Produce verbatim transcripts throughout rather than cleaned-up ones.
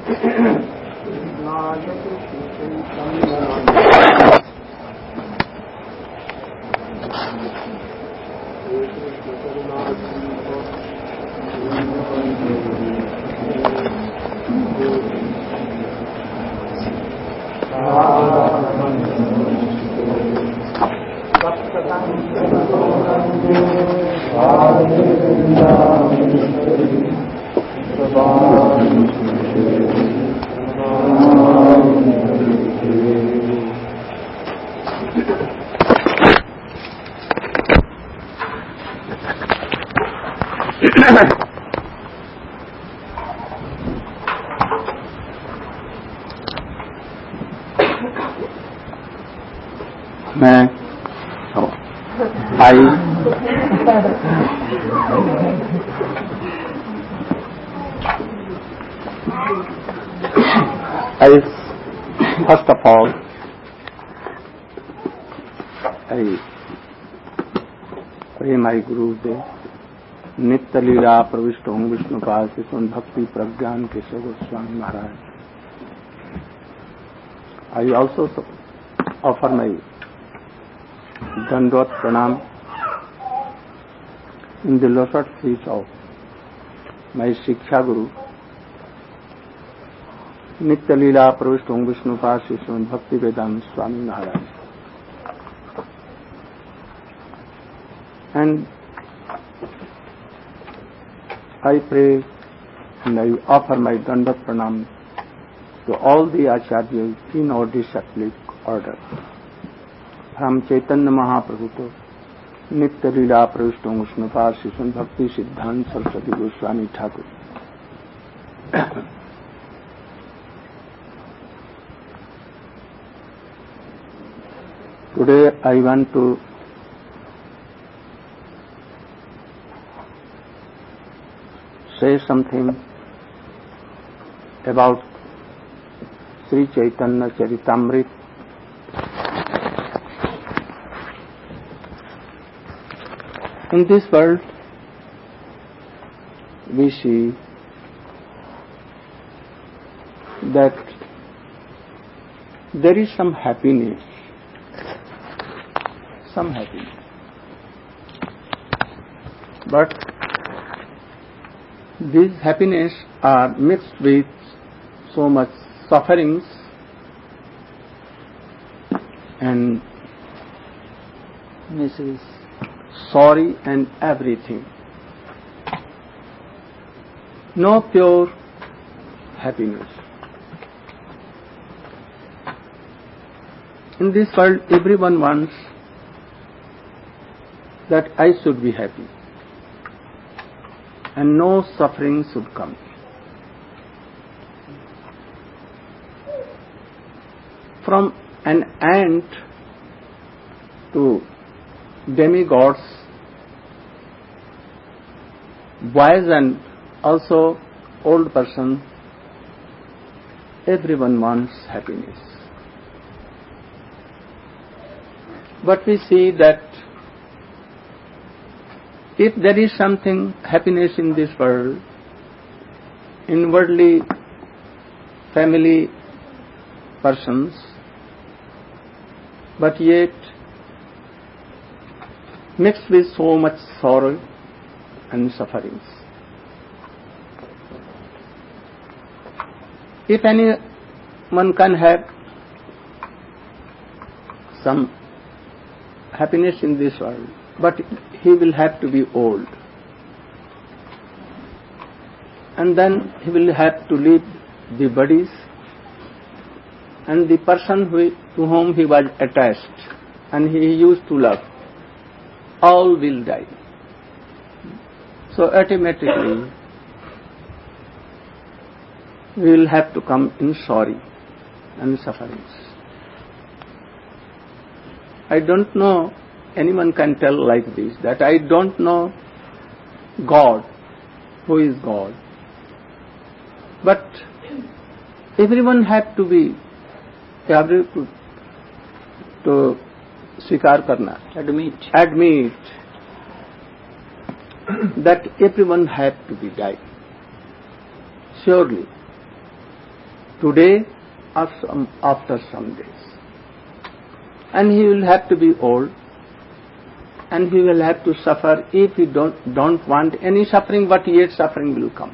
मैं आई I first of all I pray my Gurudev नित्य लीला प्रविष्ट ओं विष्णुपाद शिशुन भक्ति प्रज्ञान केशव गोस्वामी महाराज. I also offer my Dandot Pranam in the lotus feet of my Shiksha Guru, Nitya Leela Pravishta Om Vishnupad Sri Bhakti Vedanta Swami Maharaj. And I pray and I offer my Dandot Pranam to all the Acharyas in our disciplic order. From Chaitanya Mahaprabhu to Nitya Leela Pravishta Om Vishnupad Sri Bhakti Siddhanta Saraswati Goswami Thakur. Today I want to say something about Sri Chaitanya Charitamrita. In this world, we see that there is some happiness, some happiness, but these happiness are mixed with so much sufferings and miseries, sorry and everything. No pure happiness. In this world, everyone wants that I should be happy and no suffering should come. From an ant to demigods, boys and also old person, everyone wants happiness. But we see that if there is something happiness in this world, in worldly family persons, but yet mixed with so much sorrow and sufferings. If anyone can have some happiness in this world, but he will have to be old, and then he will have to leave the bodies, and the person who, to whom he was attached and he used to love, all will die. So automatically we will have to come in sorry and sufferings. I don't know anyone can tell like this, that I don't know God, who is God. But everyone have to be able to, to स्वीकार करना, admit, admit that everyone had to be died. Surely, today or some, after some days. And he will have to be old, and he will have to suffer if he don't, don't want any suffering, but yet suffering will come.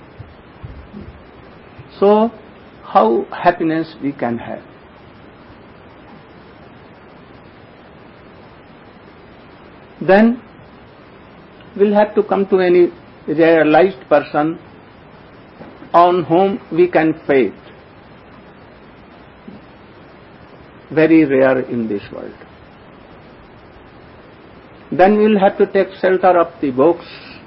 So, how happiness we can have? Then we'll have to come to any realized person on whom we can faith. Very rare in this world. Then we'll have to take shelter of the books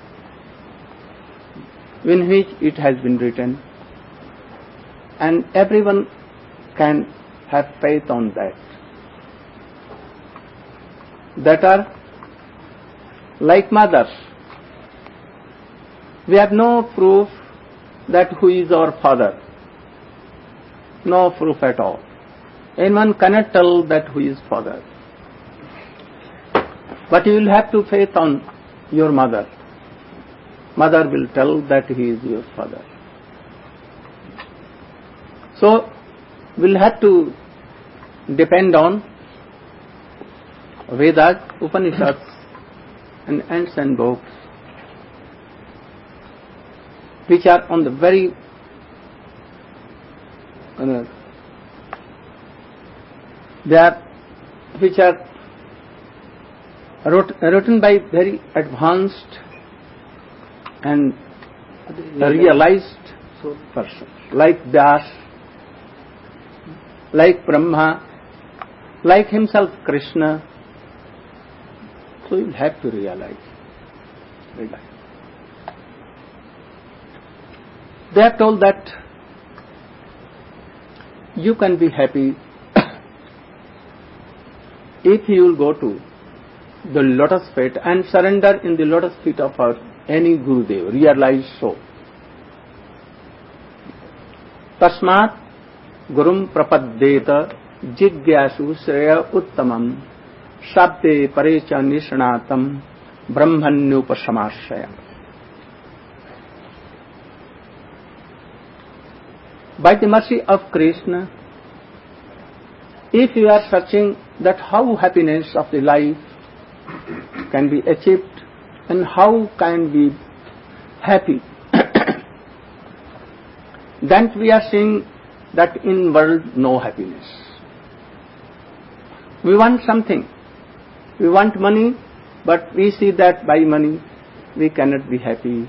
in which it has been written, and everyone can have faith on that. That are like mothers. We have no proof that who is our father. No proof at all. Anyone cannot tell that who is father. But you will have to faith on your mother. Mother will tell that he is your father. So, we'll have to depend on Vedas, Upanishads, and ancient books, which are on the very uh, they are which are wrote, written by very advanced and realized persons, like Vyas, like Brahma, like himself Krishna. So you have to realize. realize. They are told that you can be happy if you will go to the lotus feet and surrender in the lotus feet of our any Gurudev, realize so. Tasmat gurum prapaddeta jigyasu shreya uttamam sabde parecha nishanatam brahmanyupasamashaya. By the mercy of Krishna, if you are searching that how happiness of the life can be achieved and how can be happy, then we are seeing that in world no happiness. We want something. We want money, but we see that by money we cannot be happy.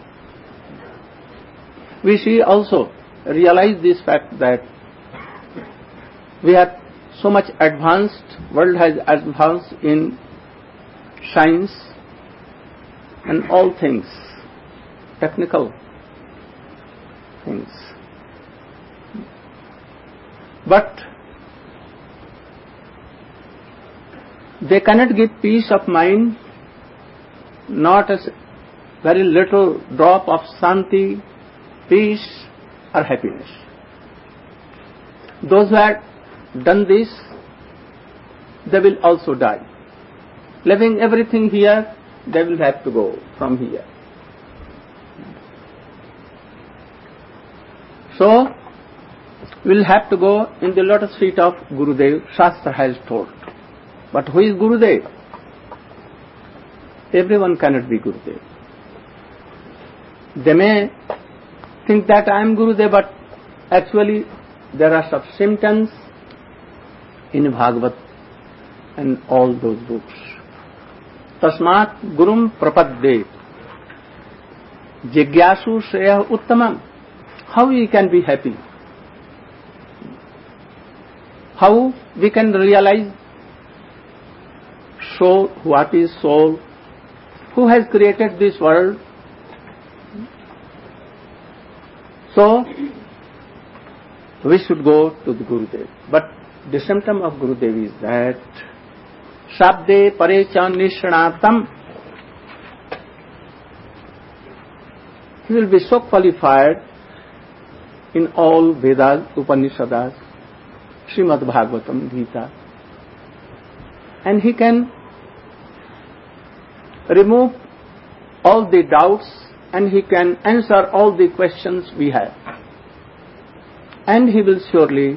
We see also, realize this fact that we have so much advanced, world has advanced in science and all things, technical things. But they cannot give peace of mind, not a very little drop of shanti, peace or happiness. Those who have done this, they will also die. Leaving everything here, they will have to go from here. So, we will have to go in the lotus feet of Gurudev, Shastra has told. But who is Gurudev? Everyone cannot be Gurudev. They may think that I am Gurudev, but actually there are some symptoms in Bhagavad and all those books. Tasmat gurum prapadde jigyasu shreya uttamam. How we can be happy? How we can realize soul, what is soul? Who has created this world? So, we should go to the Gurudev. But the symptom of Gurudev is that Sabde Parecha Nishanatam. He will be so qualified in all Vedas, Upanishads, Srimad Bhagavatam, Gita, and he can remove all the doubts and he can answer all the questions we have. and he will surely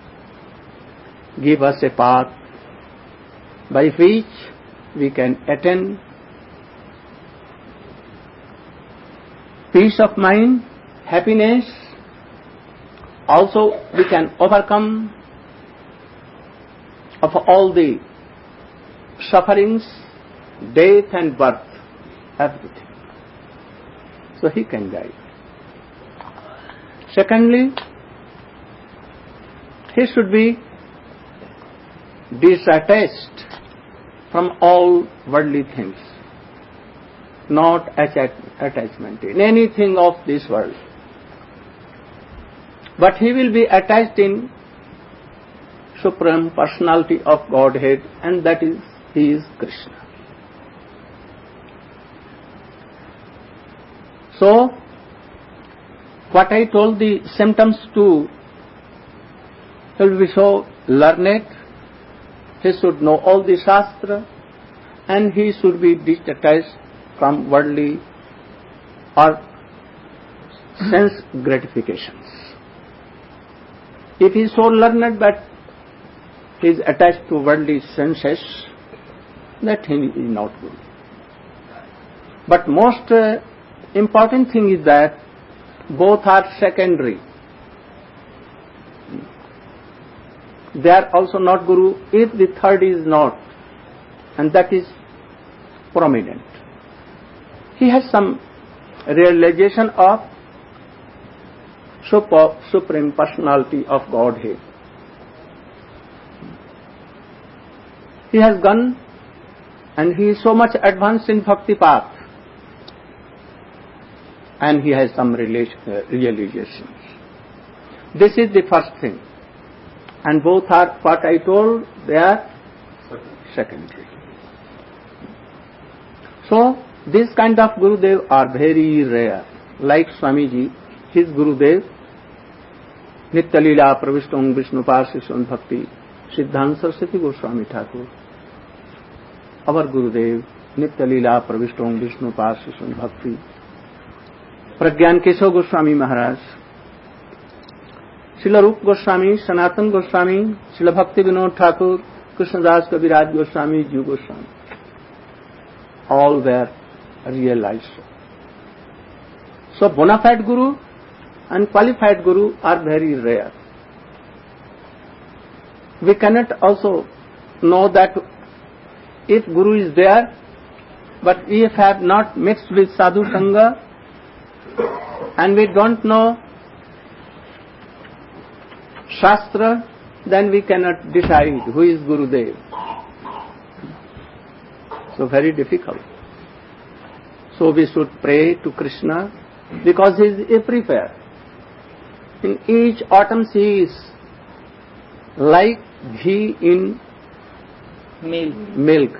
give us a path by which we can attain peace of mind, happiness. Also we can overcome of all the sufferings, death and birth, everything. So he can guide. Secondly, he should be detached from all worldly things, not attachment in anything of this world. But he will be attached in Supreme Personality of Godhead, and that is, he is Krishna. So, what I told the symptoms to, he will be so learned, he should know all the Shastra, and he should be detached from worldly or sense gratifications. If he is so learned that he is attached to worldly senses, that he is not good. But most uh, important thing is that both are secondary. They are also not Guru if the third is not, and that is prominent. He has some realization of super, Supreme Personality of Godhead. He has gone and he is so much advanced in Bhakti path, and he has some realizations. This is the first thing. And both are, what I told, they are secondary. So, this kind of Gurudev are very rare. Like Swamiji, his Gurudev, Nitya Leela Pravishtam Vishnu Parshishon Bhakti, Siddhanta Saraswati Goswami Thakur. Our Gurudev, Nitya Leela Pravishtam Vishnu Parshishon Bhakti, Pragyan Keshav Goswami Maharaj, Srila Rupa Goswami, Sanatan Goswami, Srila Bhakti Vinod Thakur, Krishnadas Kaviraj Goswami, Jiva Goswami. All were realized. So bona fide Guru and qualified Guru are very rare. We cannot also know that if Guru is there, but if have not mixed with Sadhu Sangha, and we don't know Shastra, then we cannot decide who is Gurudev. So very difficult. So we should pray to Krishna, because he is everywhere. In each atom he is like ghee in milk. milk.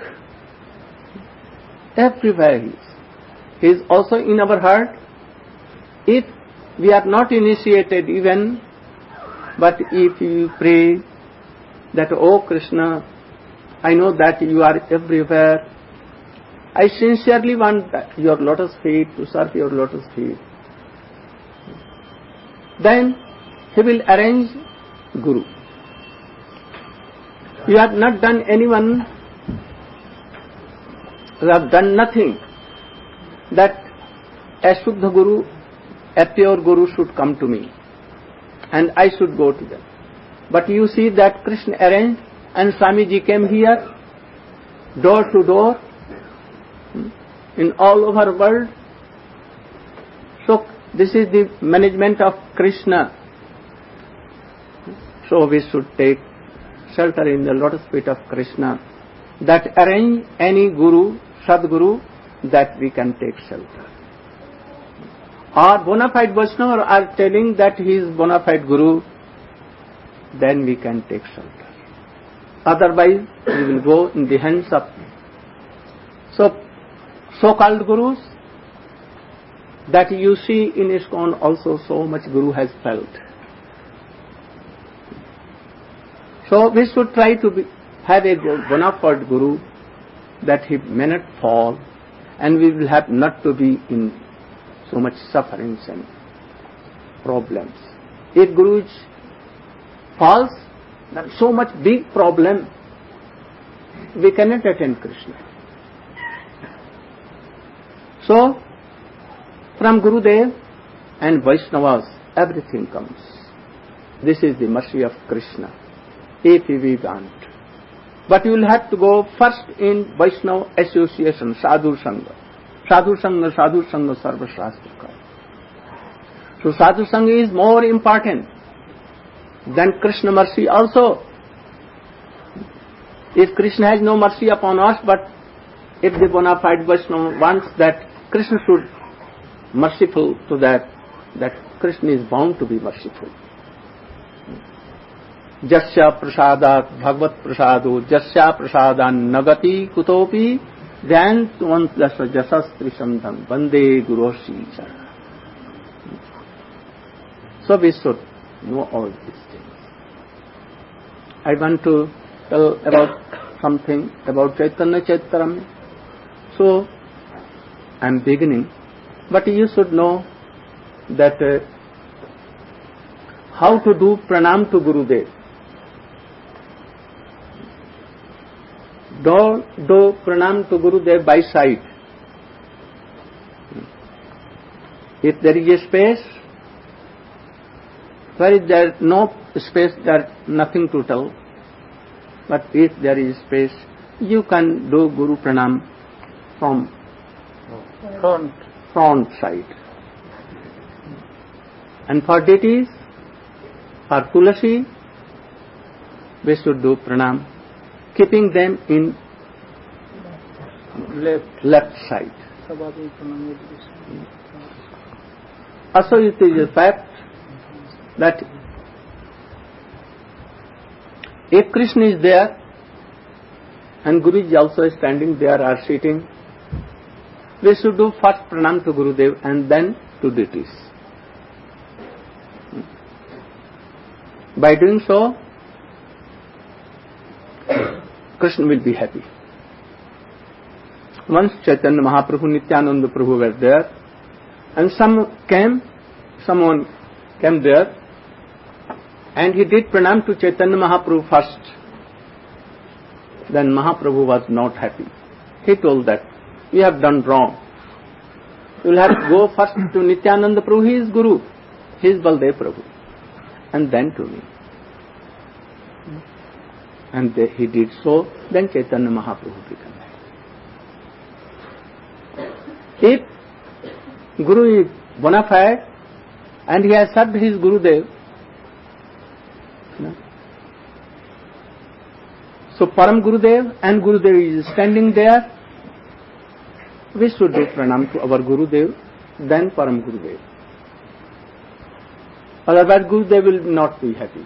Everywhere he is. He is also in our heart. If we are not initiated even, but if you pray that, oh Krishna, I know that you are everywhere, I sincerely want that your lotus feet, to serve your lotus feet, then he will arrange Guru. You have not done anyone, you have done nothing, that a Shuddha Guru, a pure Guru should come to me, and I should go to them. But you see that Krishna arranged, and Swamiji came here, door to door, in all over world. So this is the management of Krishna. So we should take shelter in the lotus feet of Krishna, that arrange any Guru, Sadguru, that we can take shelter. Or bona fide Vaishnava are telling that he is bona fide Guru, then we can take shelter. Otherwise, we will go in the hands of so so-called Gurus, that you see in ISKCON also so much Guru has felt. So we should try to be, have a bona fide Guru, that he may not fall, and we will have not to be in so much sufferings and problems. If Guru is falls, then so much big problem, we cannot attain Krishna. So, from Gurudev and Vaishnavas, everything comes. This is the mercy of Krishna, if we want. But you will have to go first in Vaishnava association, Sadhu Sangha. Sadhu Sangha, Sadhu Sangha, Sarva Shastra Ka. So Sadhu Sangha is more important than Krishna mercy also. If Krishna has no mercy upon us, but if the bona fide Vaishnava wants that Krishna should merciful to that, that Krishna is bound to be merciful. Jasya prasadat bhagavat prasado jasya prasadan nagati kutopi dhyantvantasa jasastri sandham vande guroshi chara. So we should know all these things. I want to tell about something about Chaitanya Charitamrita. So I am beginning, but you should know that uh, how to do pranam to Gurudev. Do, do pranam to Gurudev by sight. If there is a space, where is there no space, there nothing to tell. But if there is space, you can do Guru pranam from front, front side. And for deities, for Tulasi, we should do pranam, keeping them in left, left side. Also it is a fact that if Krishna is there and Guru is also standing there or sitting, we should do first pranam to Gurudev and then to deities. By doing so, Krishna will be happy. Once Chaitanya Mahaprabhu, Nityananda Prabhu were there, and some came, someone came there, and he did pranam to Chaitanya Mahaprabhu first. Then Mahaprabhu was not happy. He told that, you have done wrong. You will have to go first to Nityananda Prabhu, he is Guru, he is Baldev Prabhu, and then to me. And they, he did so, then Chaitanya Mahaprabhu became happy. If Guru is bona fide and he has served his Gurudev, no? So Param Gurudev and Gurudev is standing there, we should do pranam to our Gurudev, then Param Gurudev. Otherwise Gurudev will not be happy.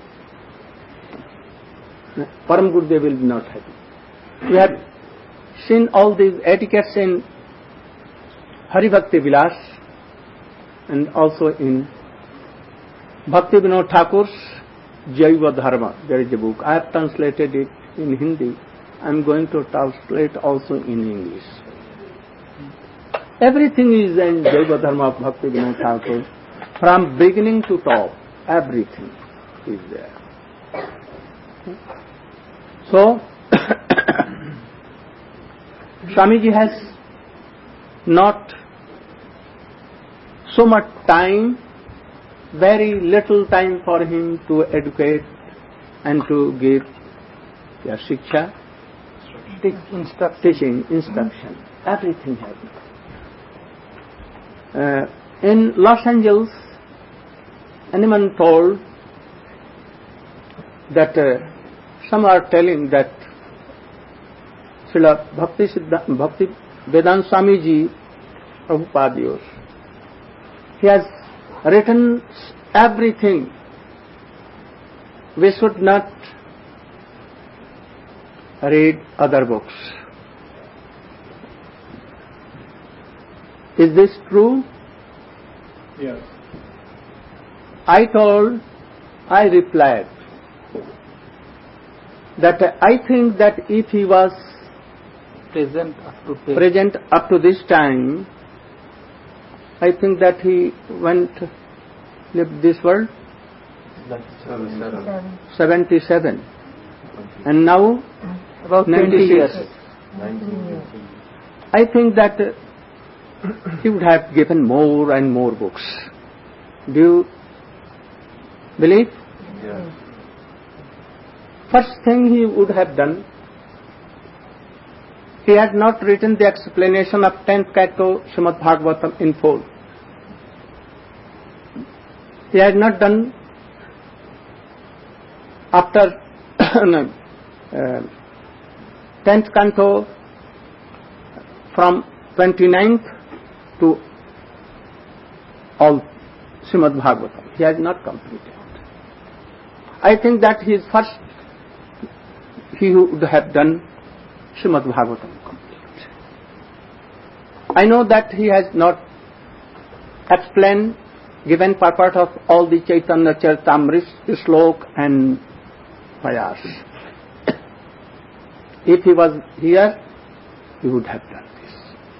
Param Gurudev will be not happy. We have seen all these etiquettes in Hari Bhakti Vilas and also in Bhakti Vinod Thakur's Jaiva Dharma. There is a book. I have translated it in Hindi. I am going to translate also in English. Everything is in Jaiva Dharma of Bhakti Vinod Thakur. From beginning to top, everything is there. So, Swamiji has not so much time, very little time for him to educate and to give yeah, shiksha, instruction. teaching, instruction, everything happened. Uh, in Los Angeles, anyone told that uh, some are telling that Srila Bhakti, Siddha, Bhakti Vedanta Swamiji Prabhupada, he has written everything. We should not read other books. Is this true? Yes. I told, I replied that I think that if he was Present up to present up to this time, I think that he went, left this world. seventy-seven. And now About ninety twenty years. I think that uh, he would have given more and more books. Do you believe? Yeah. First thing he would have done, he had not written the explanation of tenth canto Srimad Bhagavatam in full. He had not done after no, uh, tenth canto from twenty-ninth to all Srimad Bhagavatam. He had not completed. I think that his first, he would have done Srimad Bhagavatam complete. I know that he has not explained, given purport of all the Chaitanya Charitamrita, Slok and Payas. If he was here, he would have done this.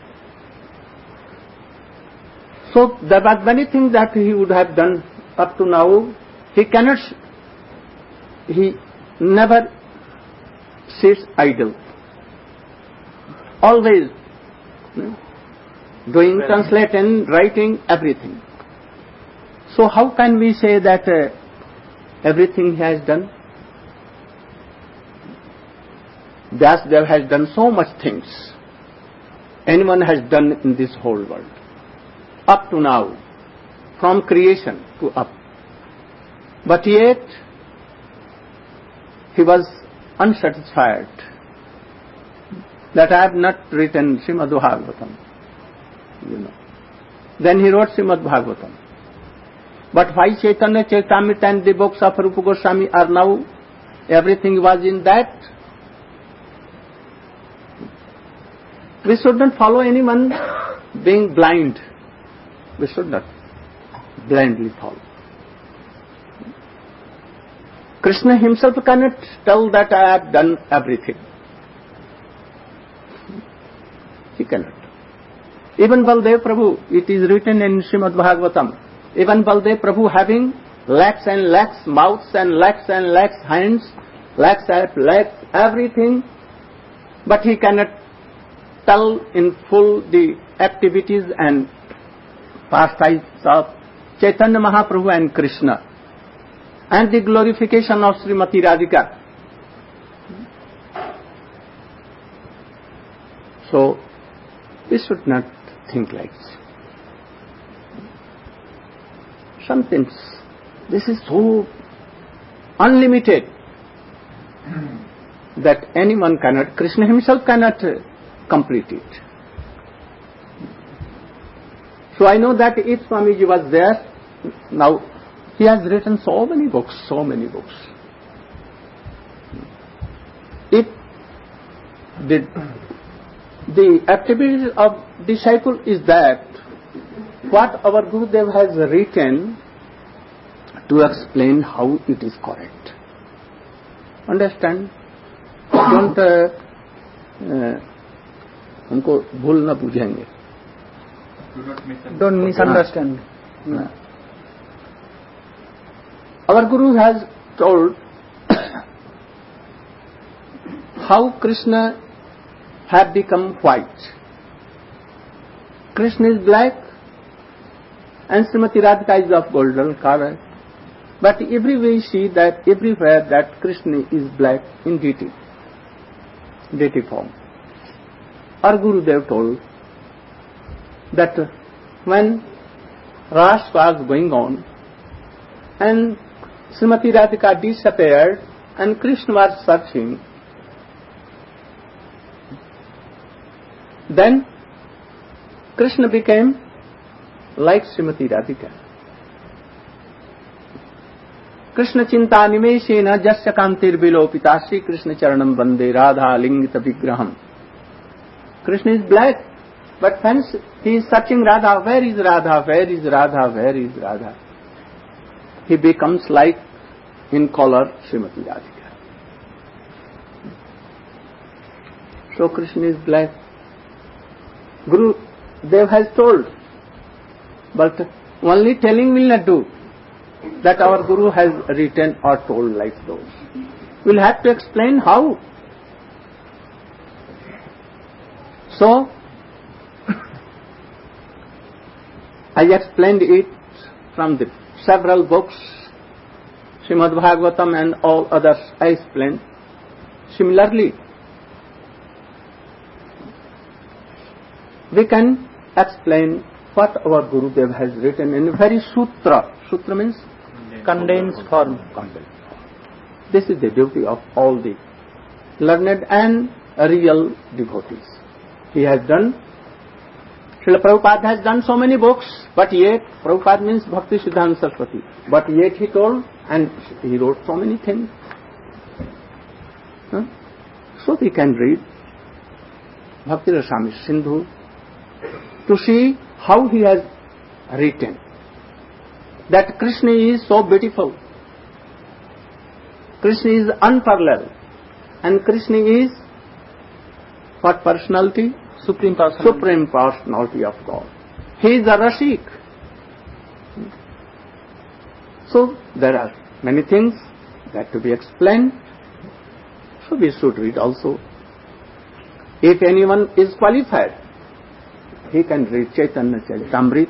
So there were many things that he would have done up to now. He cannot, he never sits idle. Always doing, translating, writing, everything. So how can we say that uh, everything he has done? Vyasdev has done so much things anyone has done in this whole world. Up to now, from creation to up. But yet, he was unsatisfied that I have not written Srimad Bhagavatam. You know. Then he wrote Srimad Bhagavatam. But why Chaitanya Charitamrita and the books of Rupa Goswami are now, everything was in that? We should not follow anyone being blind. We should not blindly follow. Krishna himself cannot tell that I have done everything. He cannot. Even Baldev Prabhu, it is written in Srimad Bhagavatam, even Baldev Prabhu having lakhs and lakhs mouths and lakhs and lakhs hands, lakhs and lakhs everything, but he cannot tell in full the activities and pastimes of Chaitanya Mahaprabhu and Krishna and the glorification of Srimati Radhika. So, we should not think like this. Some things, this is so unlimited that anyone cannot, Krishna himself cannot uh, complete it. So I know that if Swamiji was there, now he has written so many books, so many books. If the, the activity of disciple is that, what our Gurudev has written to explain how it is correct. Understand? Don't uh, uh, हमको भूल न बुझेंगे. Don't misunderstand. No. Our Guru has told how Krishna had become white. Krishna is black and Srimati Radhika is of golden color. But everywhere we see that everywhere that Krishna is black in deity, deity form. Our Gurudev told that when Ras was going on and Srimati Radhika disappeared and Krishna was searching, then Krishna became like Srimati Radhika. Krishna chinta nimeshena jasya kantir vilopita Shri Krishna charanam vande radha lingita vigraham. Krishna is black, but when he is searching Radha, where is Radha, where is Radha, where is Radha? He becomes like in color Srimati Radhika. So Krishna is black. Guru Dev has told, but only telling will not do. that our Guru has written or told like those. We'll have to explain how. So, I explained it from the several books, Srimad Bhagavatam and all others I explained. Similarly, we can explain what our Gurudev has written in very sutra. Sutra means condensed form. Condensed. This is the duty of all the learned and real devotees. He has done, Srila Prabhupada has done so many books, but yet, Prabhupada means Bhakti Siddhanta Saraswati, but yet he told, and he wrote so many things. Huh? So we can read Bhakti Rasamrita Sindhu to see how he has written that Krishna is so beautiful, Krishna is unparalleled, and Krishna is what personality? Supreme Personality. Supreme Personality of God. He is a Rashik. So there are many things that to be explained. So we should read also. If anyone is qualified, he can read Chaitanya Charitamrita.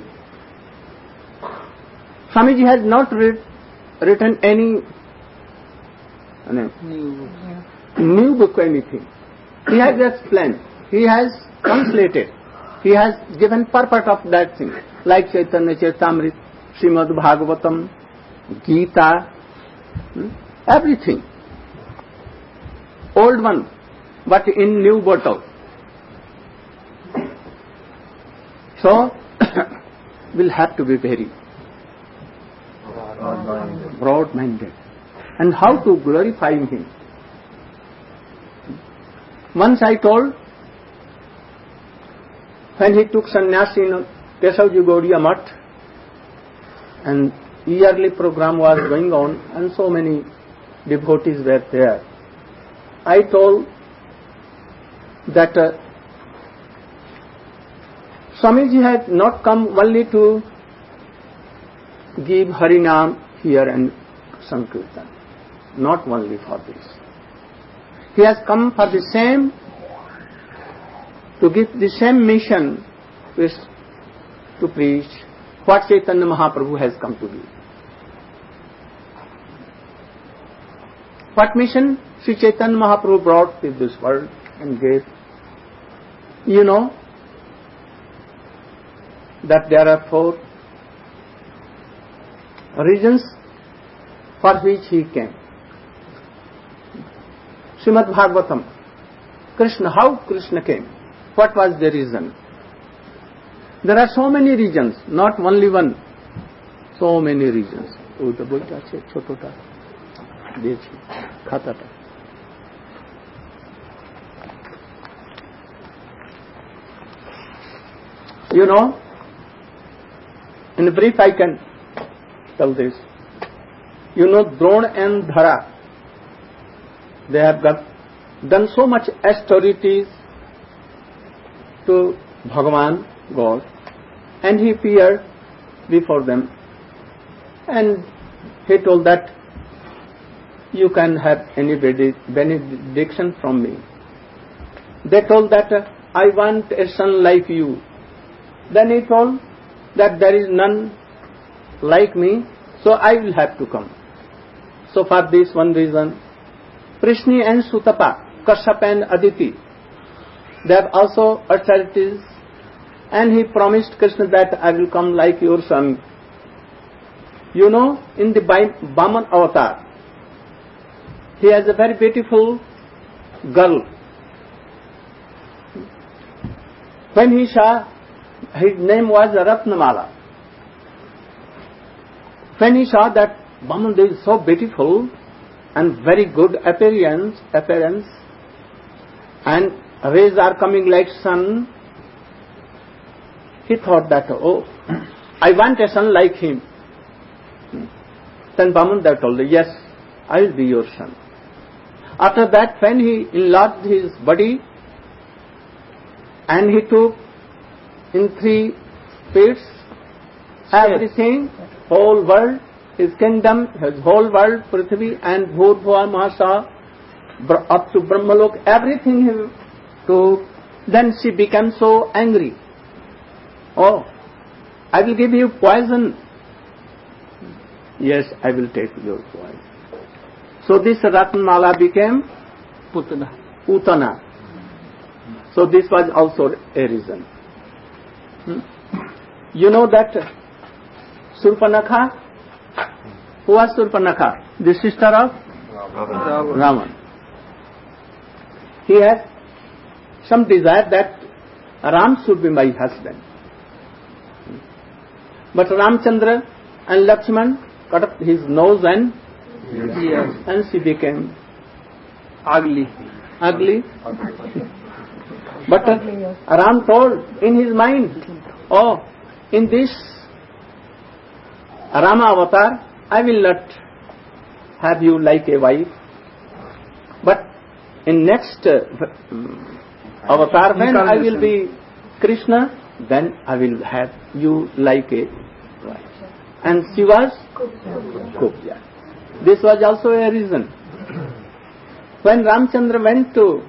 Swamiji has not read, written any uh, New. new book or anything. He has explained. He has translated. He has given purport of that thing, like Chaitanya Charitamrita, Srimad Bhagavatam, Gita, hmm? everything. Old one, but in new bottle. So, we'll have to be very broad-minded. And how to glorify Him. Once I told, when he took sannyas in Keshavji Gaudiya Math, and yearly program was going on, and so many devotees were there, I told that uh, Swamiji had not come only to give Harinam here and Sankirtan, not only for this. He has come for the same, to give the same mission which to preach what Chaitanya Mahaprabhu has come to give. What mission Sri Chaitanya Mahaprabhu brought to this world and gave? You know that there are four reasons for which he came. Srimad Bhagavatam, Krishna, how Krishna came? What was the reason? There are so many reasons, not only one. So many reasons. You know, in brief I can tell this. You know, Drona and Dhara, they have got, done so much austerities to Bhagavan, God, and he appeared before them, and he told that you can have any benediction from me. They told that uh, I want a son like you. Then he told that there is none like me, so I will have to come. So for this one reason, Prishni and Sutapa, Kashyap and Aditi, they have also austerities, and he promised Krishna that I will come like your son. You know, in the Vaman avatar, he has a very beautiful girl. When he saw, his name was Ratnamala. When he saw that Vaman is so beautiful and very good appearance, appearance, and rays are coming like sun, he thought that, oh, I want a son like him. Then Vaman told him, yes, I will be your son. After that, when he enlarged his body, and he took in three feet everything, whole world, his kingdom, his whole world, Prithvi and Bhurbhuva Mahasa, up to Brahmalok, everything he took. Then she became so angry. Oh, I will give you poison. Yes, I will take your poison. So this Ratnamala became Putana. Putana. So this was also a reason. Hmm? You know that Surpanakha? Who was Surpanakha? The sister of Ravan. Ravan. He had some desire that Ram should be my husband. But Ramchandra and Lakshman cut up his nose and Yes. and she became Ugly. ugly. But uh, Ram told in his mind, oh, in this Rama avatar, I will not have you like a wife. But in next uh, avatar, when I will be Krishna, then I will have you like a wife. And she was Kubja. This was also a reason. When Ramchandra went to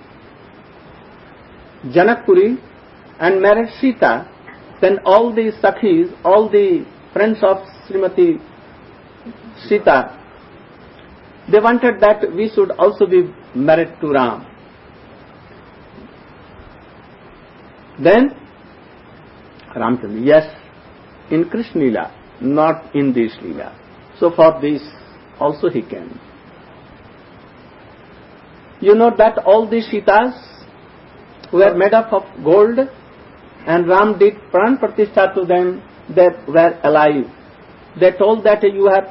Janakpuri and married Sita, then all the Sakhis, all the friends of Srimati Sita, they wanted that we should also be married to Ram. Then Ramchandra, yes, in Krishna Leela, not in this Leela. So for this also he came. You know that all these Sitas were made up of gold, and Ram did Pran Pratishtha to them. They were alive. They told that you have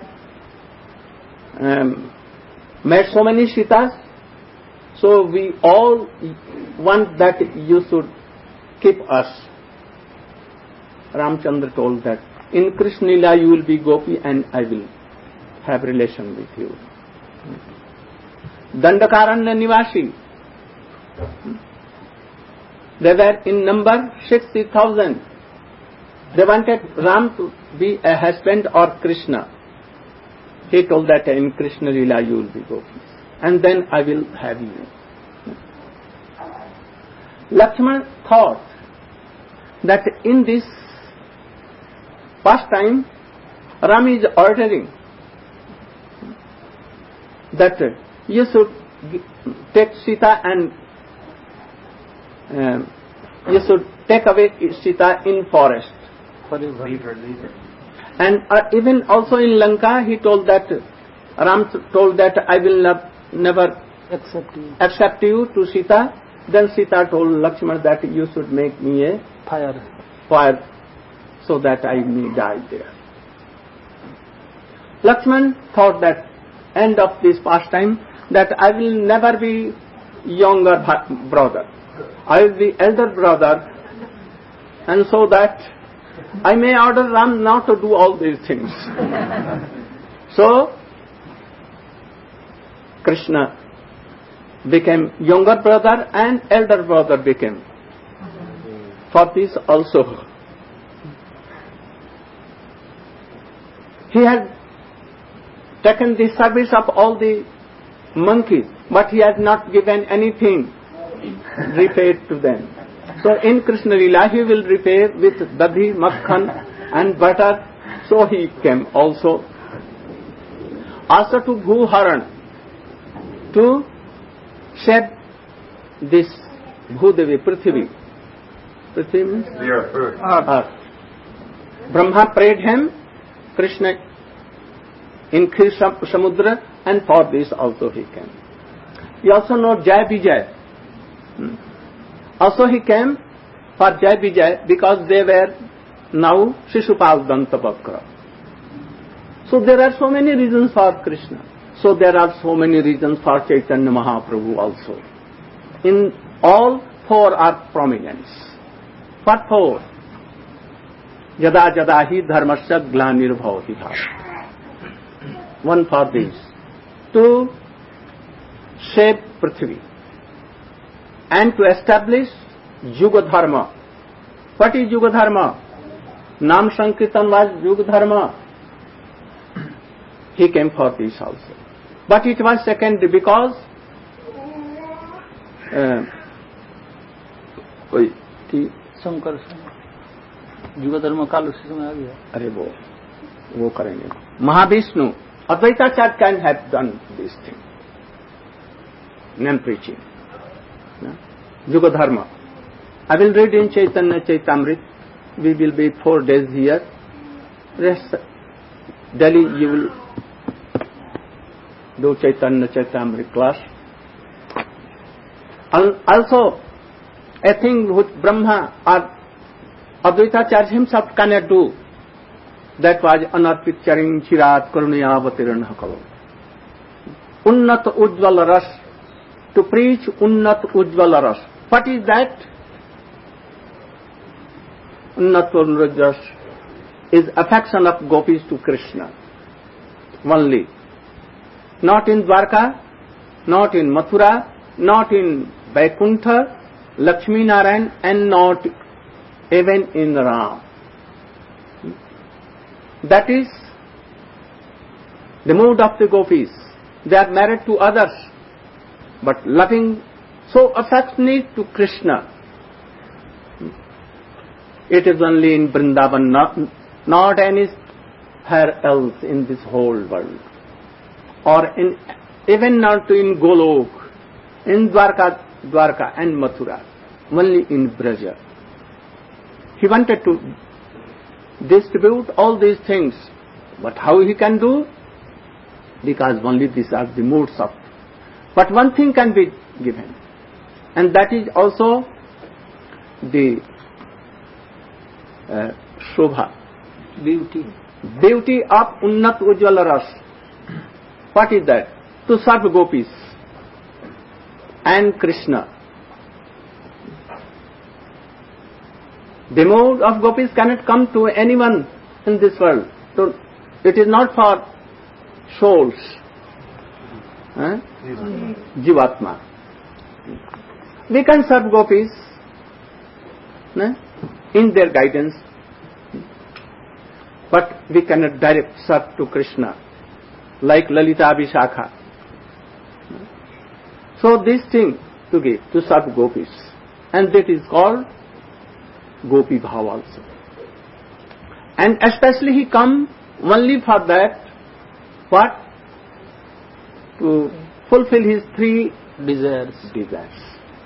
um, made so many Sitas, so we all want that you should keep us. Ramchandra told that in Krishna Leela you will be Gopi and I will have relation with you. Dandakaranya Nivasi, they were in number sixty thousand. They wanted Ram to be a husband or Krishna. He told that in Krishna Leela you will be Gopi, and then I will have you. Lakshman thought that in this pastime Ram is ordering that you should take Sita and uh, you should take away Sita in forest. Forever. And uh, even also in Lanka he told that, Ram told that I will not, never Accept you. accept you to Sita. Then Sita told Lakshmana that you should make me a Fire. fire so that I may die there. Lakshman thought that end of this pastime that I will never be younger brother. I will be elder brother, and so that I may order Ram not to do all these things. So Krishna became younger brother and elder brother became. For this also he had taken the service of all the monkeys, but he has not given anything repaid to them. So in Krishna Leela he will repay with dadhi, makhan and butter. So he came also. Also to Bhuharan, to shed this Bhudevi, Prithvi. Prithvi means? The earth. Earth. Brahma prayed him, Krishna in Khir Samudra, and for this also he came. You also know Jai Vijay. Hmm. Also he came for Jai Vijay because they were now Shishupal Dantavakra. So there are so many reasons for Krishna. So there are so many reasons for Chaitanya Mahaprabhu also. In all four are prominent. What four? Yada jada hi dharmasya glanirvavati bhava. One for this. To shape Prithvi and to establish Yuga Dharma. What is Yuga Dharma? Nam Sankirtan was Yuga Dharma. he came for this also. But it was secondary because uh, कोई थी शंकर युग धर्म काल उसी समय आ गया. अरे वो वो करेंगे. Mahavishnu Advaitacharya can have done this thing. Name preaching. Yuga Dharma. I will read in Chaitanya Chaitamrit. We will be four days here. Rest Delhi you will do Chaitanya Chaitamrit class. And also a thing which Brahma or Advaitacharya himself cannot do. That was Anarpit Charing Chirat Karunaya Vatiran Hakalo. Unnat Ujjvala Ras. To preach Unnat Ujjvala Ras. What is that? Unnat Ujjvala Ras is affection of gopis to Krishna. Only. Not in Dwarka, not in Mathura, not in Vaikuntha, Lakshmi Narayan, and not even in Ram. That is the mood of the gopis. They are married to others, but loving, so affectionate to Krishna. It is only in Vrindavan, not, not anywhere else in this whole world. Or in, even not in Golok, in Dwarka, Dwarka and Mathura, only in Braja. He wanted to distribute all these things, but how he can do? Because only these are the moods of. But one thing can be given, and that is also the uh, Shobha, beauty, beauty of Unnat Ujjvala Ras. What is that? To serve gopis and Krishna. The mood of gopis cannot come to anyone in this world. So it is not for souls. Eh? Jivatma. We can serve gopis eh? in their guidance, but we cannot direct serve to Krishna like Lalita Vishakha. So this thing to give, to serve gopis, and that is called Gopi Bhav also. And especially he come only for that, what? To fulfill his three desires. desires.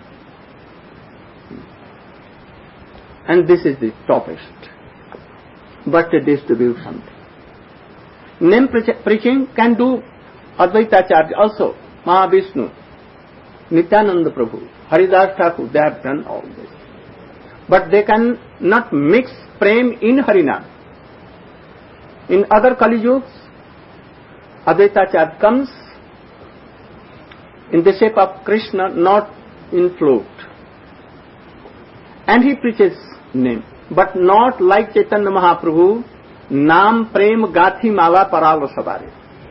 And this is the toppest. But to distribute something. Name preaching can do Advaitacharya also, Mahavishnu, Nityananda Prabhu, Haridas Thakur, they have done all this. But they can not mix prem in Harinam. In other Kali Yugs, Advaitacharya comes in the shape of Krishna, not in flute. And he preaches name, but not like Chaitanya Mahaprabhu, Nam Prem Gathi Mala Parala Sadare.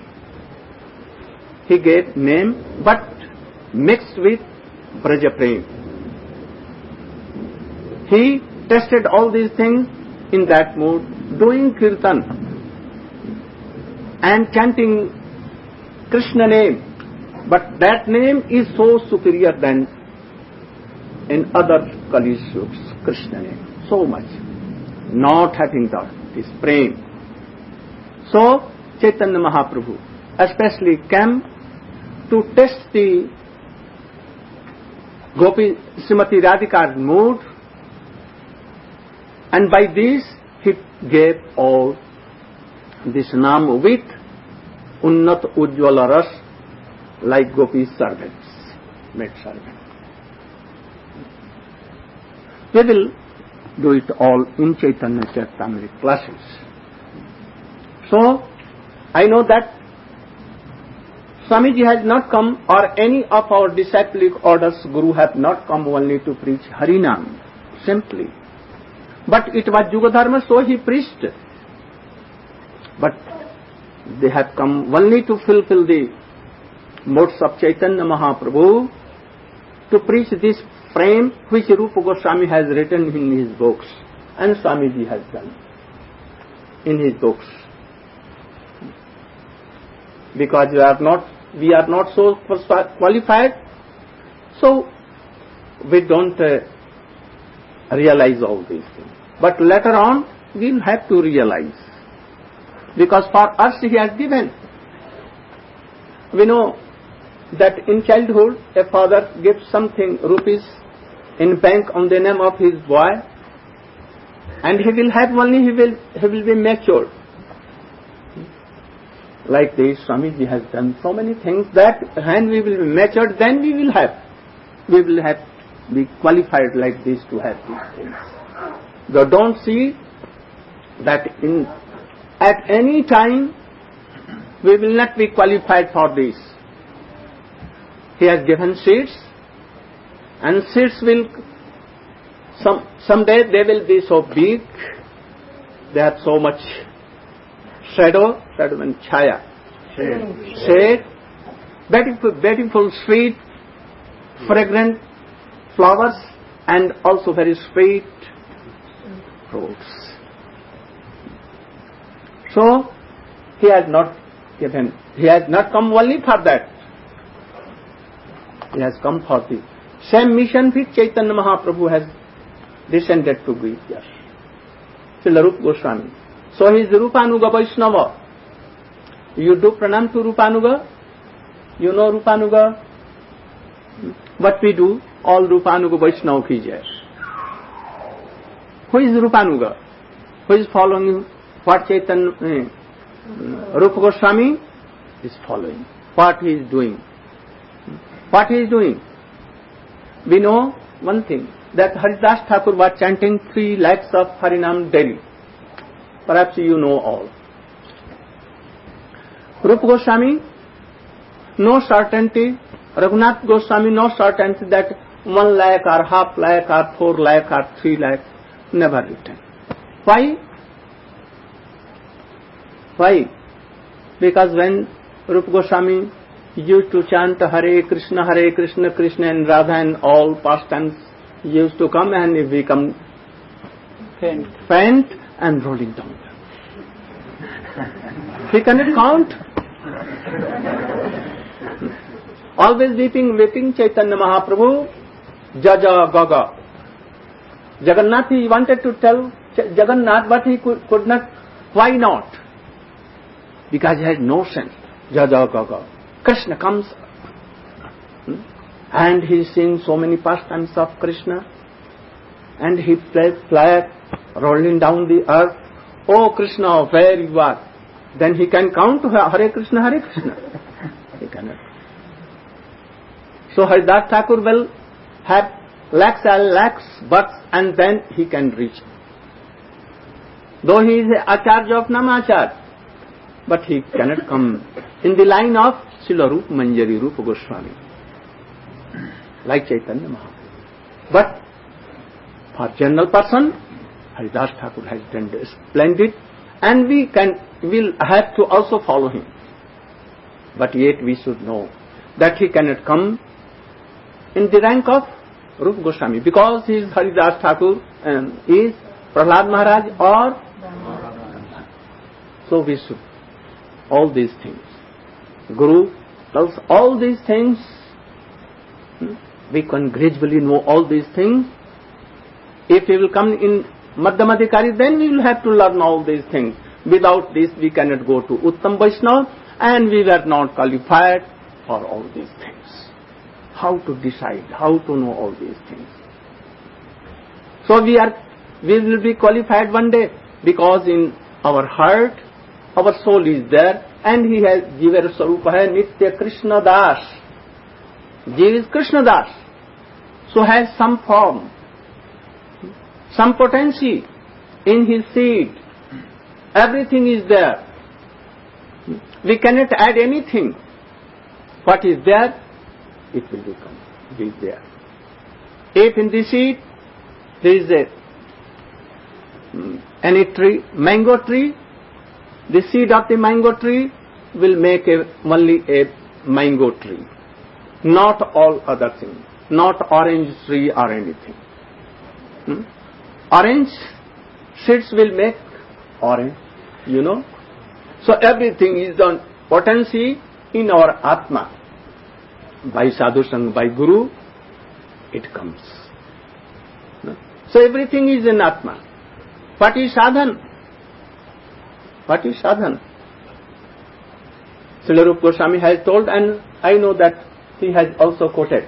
He gave name, but mixed with Braja Prem. He tested all these things in that mood, doing kirtan and chanting Krishna name. But that name is so superior than in other Kali Yugs, Krishna name, so much. Not having that, this prem. So, Chaitanya Mahaprabhu especially came to test the Gopi Srimati Radhika's mood, and by this he gave all this Nam with Unnat Ujjvala Ras, like Gopi servants, maid servants. We will do it all in Chaitanya Charitamrita classes. So, I know that Swamiji has not come, or any of our disciplic orders, Guru have not come only to preach Harinam, simply. But it was Yuga Dharma, so he preached. But they have come only to fulfill the modes of Chaitanya Mahaprabhu, to preach this frame which Rupa Goswami has written in his books, and Swamiji has done in his books. because we are not, we are not so qualified, so we don't uh, realize all these things. But later on, we will have to realize, because for us He has given. We know that in childhood, a father gives something, rupees, in bank on the name of his boy, and he will have only, he will, he will be matured. Like this, Swamiji has done so many things that when we will be matured, then we will have, we will have, be qualified like this to have these things. So don't see that in, at any time, we will not be qualified for this. He has given seeds, and seeds will, some someday they will be so big, they have so much shadow, shadow and chaya, shade, shade, beautiful, beautiful, sweet, fragrant flowers, and also very sweet fruits. So, He has not given, He has not come only for that. He has come for the same mission which Chaitanya Mahaprabhu has descended to give us. Srila Rupa Goswami. So he is Rupanuga Vaishnava. You do pranam to Rupanuga? You know Rupanuga? What we do? All Rupanuga Vaishnava Kijay. Who is Rupanuga? Who is following what Chaitanya uh, Rupa Goswami is following? What he is doing? What he is doing? We know one thing, that Haridas Thakur was chanting three lakhs of Harinam daily. Perhaps you know all. Rupa Goswami, no certainty. Raghunath Goswami, no certainty that one lakh or half lakh or four lakh or three lakh, never written. Why? Why? Because when Rupa Goswami used to chant Hare Krishna, Hare Krishna, Krishna and Radha and all pastimes used to come and he become faint, faint and rolling down. He cannot count. Always weeping, weeping Chaitanya Mahaprabhu, Jaja Gaga. Jagannath, he wanted to tell Jagannath, but he could, could not. Why not? Because he had no sense. Jaja Gaga. Krishna comes and he sings so many pastimes of Krishna, and he plays flag rolling down the earth. Oh Krishna, where you are? Then he can count Hare Krishna, Hare Krishna. He cannot. So Haridas Thakur will have lakhs and lakhs births and then he can reach. Though he is a Acharya of Namacharya, but he cannot come in the line of Srila Rupa Manjari, Rupa Goswami, like Chaitanya Mahaprabhu. But for general person, Haridas Thakur has done splendid, and we can, will have to also follow him. But yet we should know that he cannot come in the rank of Rupa Goswami, because he is Haridas Thakur and is Prahlad Maharaj or. So we should, all these things. Guru tells all these things. We can gradually know all these things. If we will come in Madhyamadhikari, then we will have to learn all these things. Without this, we cannot go to Uttam Vaishnava, and we were not qualified for all these things. How to decide, how to know all these things. So we are, we will be qualified one day, because in our heart, our soul is there, and he has Jiva Sarupa hai Nitya Krishna Das. Jiva is Krishna Das. So has some form, some potency in his seed. Everything is there. We cannot add anything. What is there, it will become, be there. If in the seed there is a any tree, mango tree, the seed of the mango tree will make a, only a mango tree, not all other things, not orange tree or anything. Hmm? Orange seeds will make orange, you know. So everything is on potency in our Atma. By sadhu sang, by guru, it comes. So everything is in Atma. What is sadhan? What is sadhan? Srila Rupa Goswami has told, and I know that he has also quoted.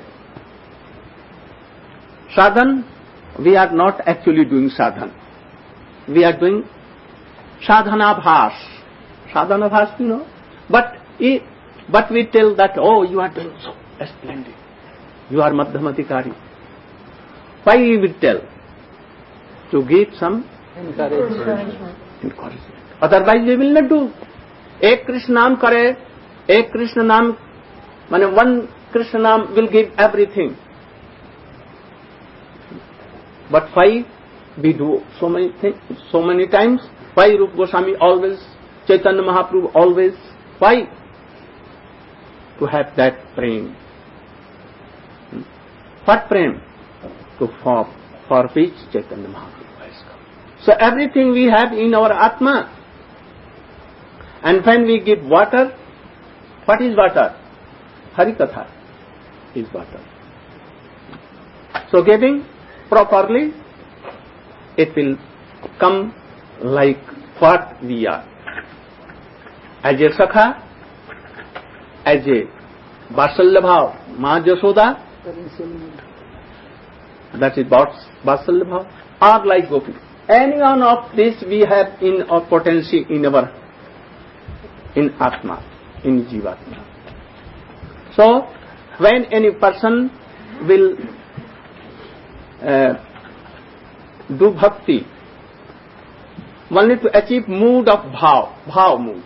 Sadhan, we are not actually doing sadhan. We are doing sadhana bhas. Sadhana bhas, you know. But, it, but we tell that, oh, you are doing so splendid. You are Madhyamadikari. Why we will tell? To give some encouragement. encouragement. Otherwise we will not do. Ek Krishna Naam kare, ek Krishna Naam, mane one Krishna Naam will give everything. But why we do so many things, so many times? Why Rupa Goswami always, Chaitanya Mahaprabhu always? Why? To have that prem. What prem? To for, for which Chaitanya Mahaprabhu has come. So everything we have in our Atma. And when we give water, what is water? Harikatha is water. So giving properly, it will come like what we are. As a Sakha, as a Vasalya Bhav, Ma Jasoda, that is Vasalya Bhav, or like Gopi. Any one of this we have in our potency in our, in Atma, in Jivatma. So, when any person will uh, do bhakti, only to achieve mood of bhav, bhav mood,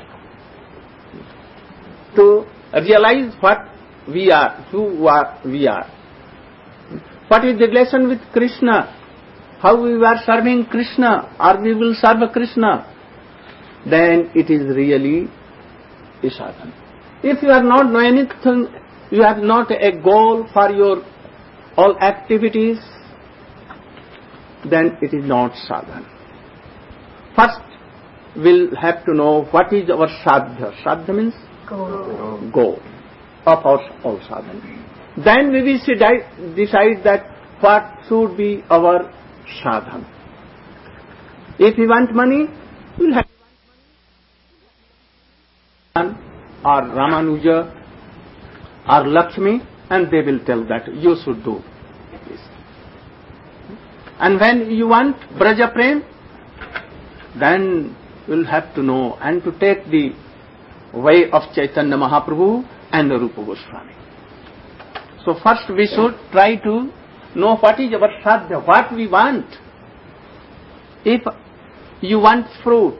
to realize what we are, who are, we are. What is the relation with Krishna? How we are serving Krishna, or we will serve Krishna? Then it is really a sadhana. If you are not knowing anything, you have not a goal for your all activities, then it is not sadhana. First, we'll have to know what is our sadhya. Sadhya means goal, goal of our all sadhana. Then we will decide that what should be our sadhana. If we want money, we'll have or Ramanuja or Lakshmi, and they will tell that you should do this. And when you want Braja Prem, then you'll have to know and to take the way of Chaitanya Mahaprabhu and Rupa Goswami. So first we should try to know what is our sadhya, what we want. If you want fruit,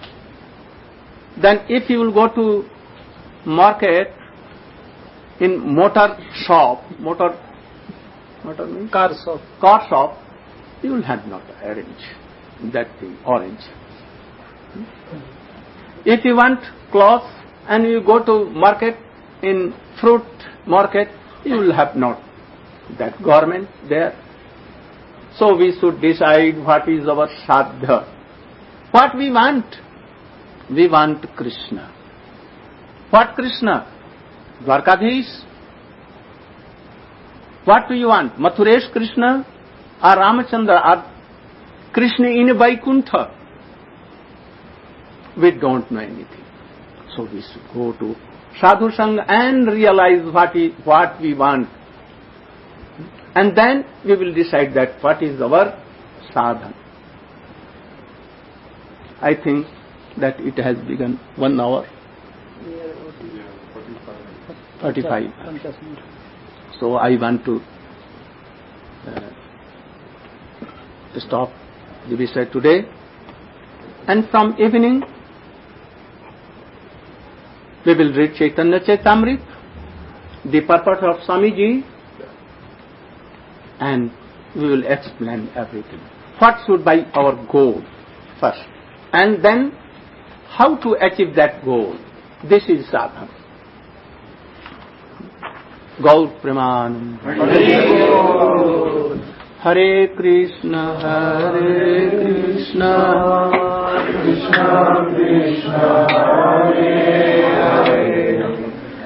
then if you will go to market in motor shop, motor, motor means car shop, car shop, you will have not orange, that thing, orange. If you want cloth and you go to market in fruit market, you will have not that garment there. So we should decide what is our sadhya. What we want? We want Krishna. What Krishna? Dwarkadhish? What do you want? Mathuresh Krishna or Ramachandra or Krishna in Vaikuntha? We don't know anything. So we should go to Sadhu Sangha and realize what, is, what we want. And then we will decide that what is our sadhana. I think that it has begun one hour. thirty-five. So I want to uh, stop the visit today. And from evening, we will read Chaitanya Chaitamrit, the purpose of Swamiji, and we will explain everything. What should be our goal first, and then how to achieve that goal. This is sadhana. Gaur Premanam. Hare Krishna, Hare Krishna, Krishna Krishna, Hare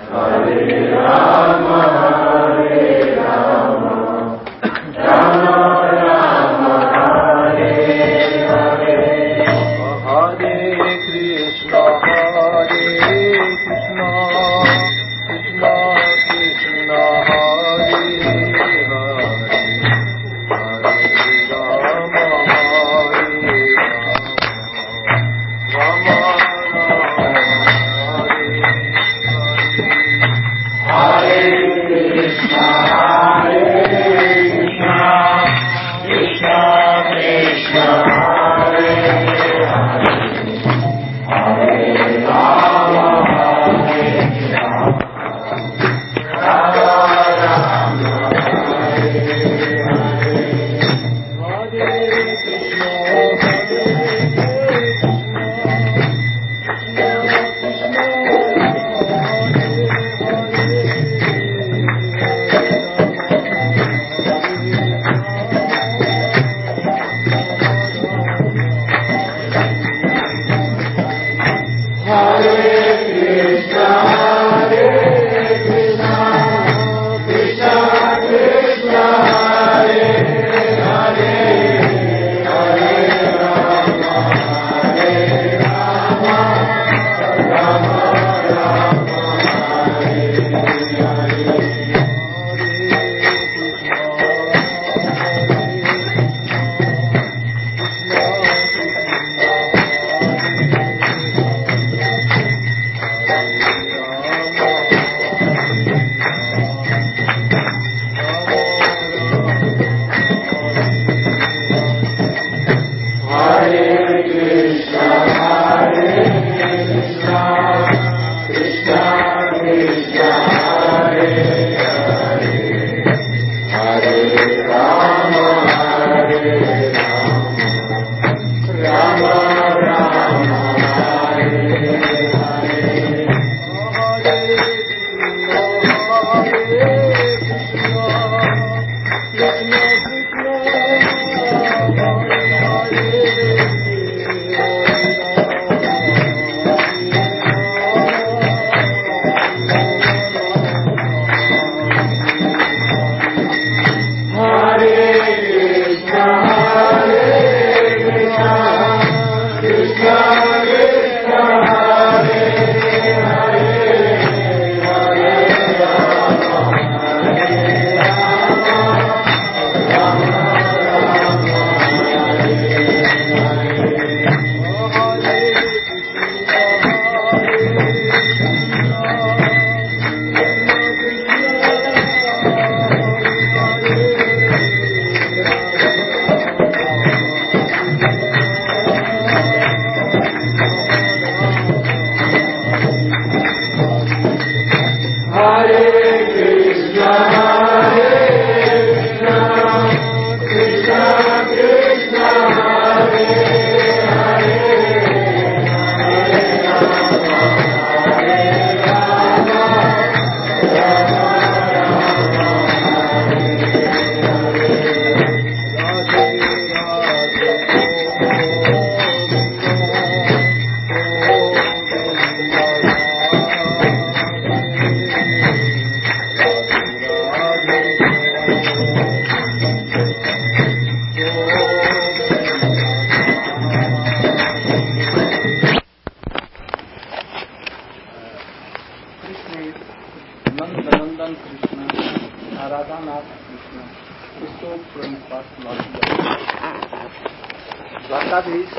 Dwarkadhish,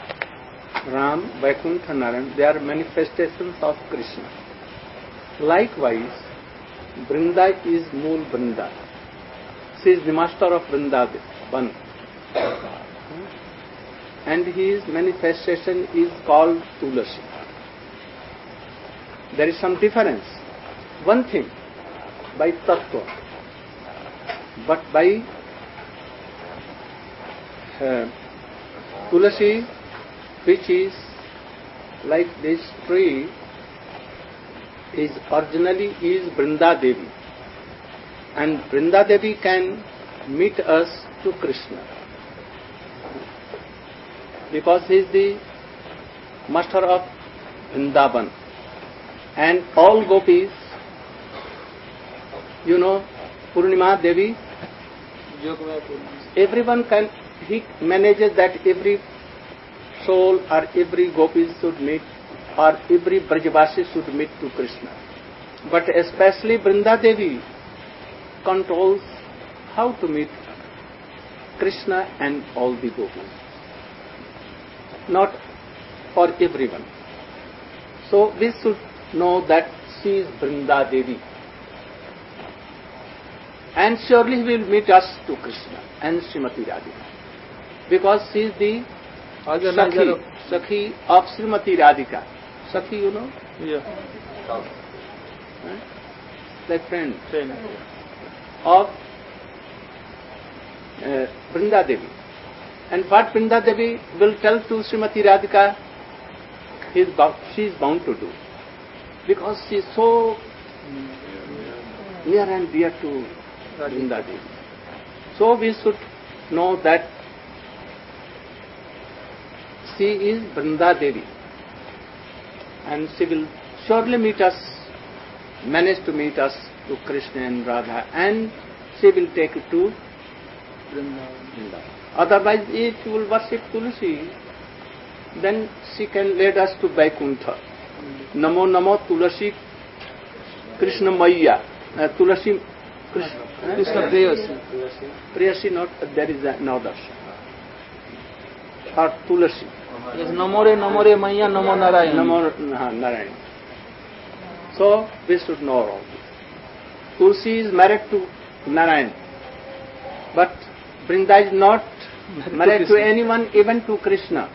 Ram, Vaikuntha, Narayan, they are manifestations of Krishna. Likewise, Vrinda is Mool Vrinda. She is the master of Vrindavan. And his manifestation is called Tulasi. There is some difference. One thing, by Tattva, but by uh, Tulasi, which is like this tree, is originally is Vrinda Devi, and Vrinda Devi can meet us to Krishna because he is the master of Vrindavan, and all gopis You know, Purnima Devi, everyone can, he manages that every soul or every gopi should meet or every Brajavasi should meet to Krishna. But especially Vrinda Devi controls how to meet Krishna and all the gopis. Not for everyone. So we should know that she is Vrinda Devi. And surely he will meet us to Krishna and Srimati Radhika. Because she is the Sakhi, Sakhi of Srimati Radhika. Sakhi, you know? Yeah. Huh? Like friend. Friend. Of uh, Vrinda Devi. And what Vrinda Devi will tell to Srimati Radhika, he is bound, she is bound to do. Because she is so near and dear to Vrinda Devi. So we should know that she is Vrinda Devi. And she will surely meet us, manage to meet us to Krishna and Radha, and she will take it to Vrindavan. Otherwise, if you will worship Tulsi, then she can lead us to Vaikuntha. Namo Namo Tulsi Krishna Maya. Uh, Tulsi Krishna, uh, Krishna Prayasi. Prayasi, not, there is another. Or Tulsi. Yes, Namore Namore Maya Namo Narayan. Namo uh, Narayan. So we should know all this. Tulsi is married to Narayan, but Vrinda is not married to anyone, even to Krishna.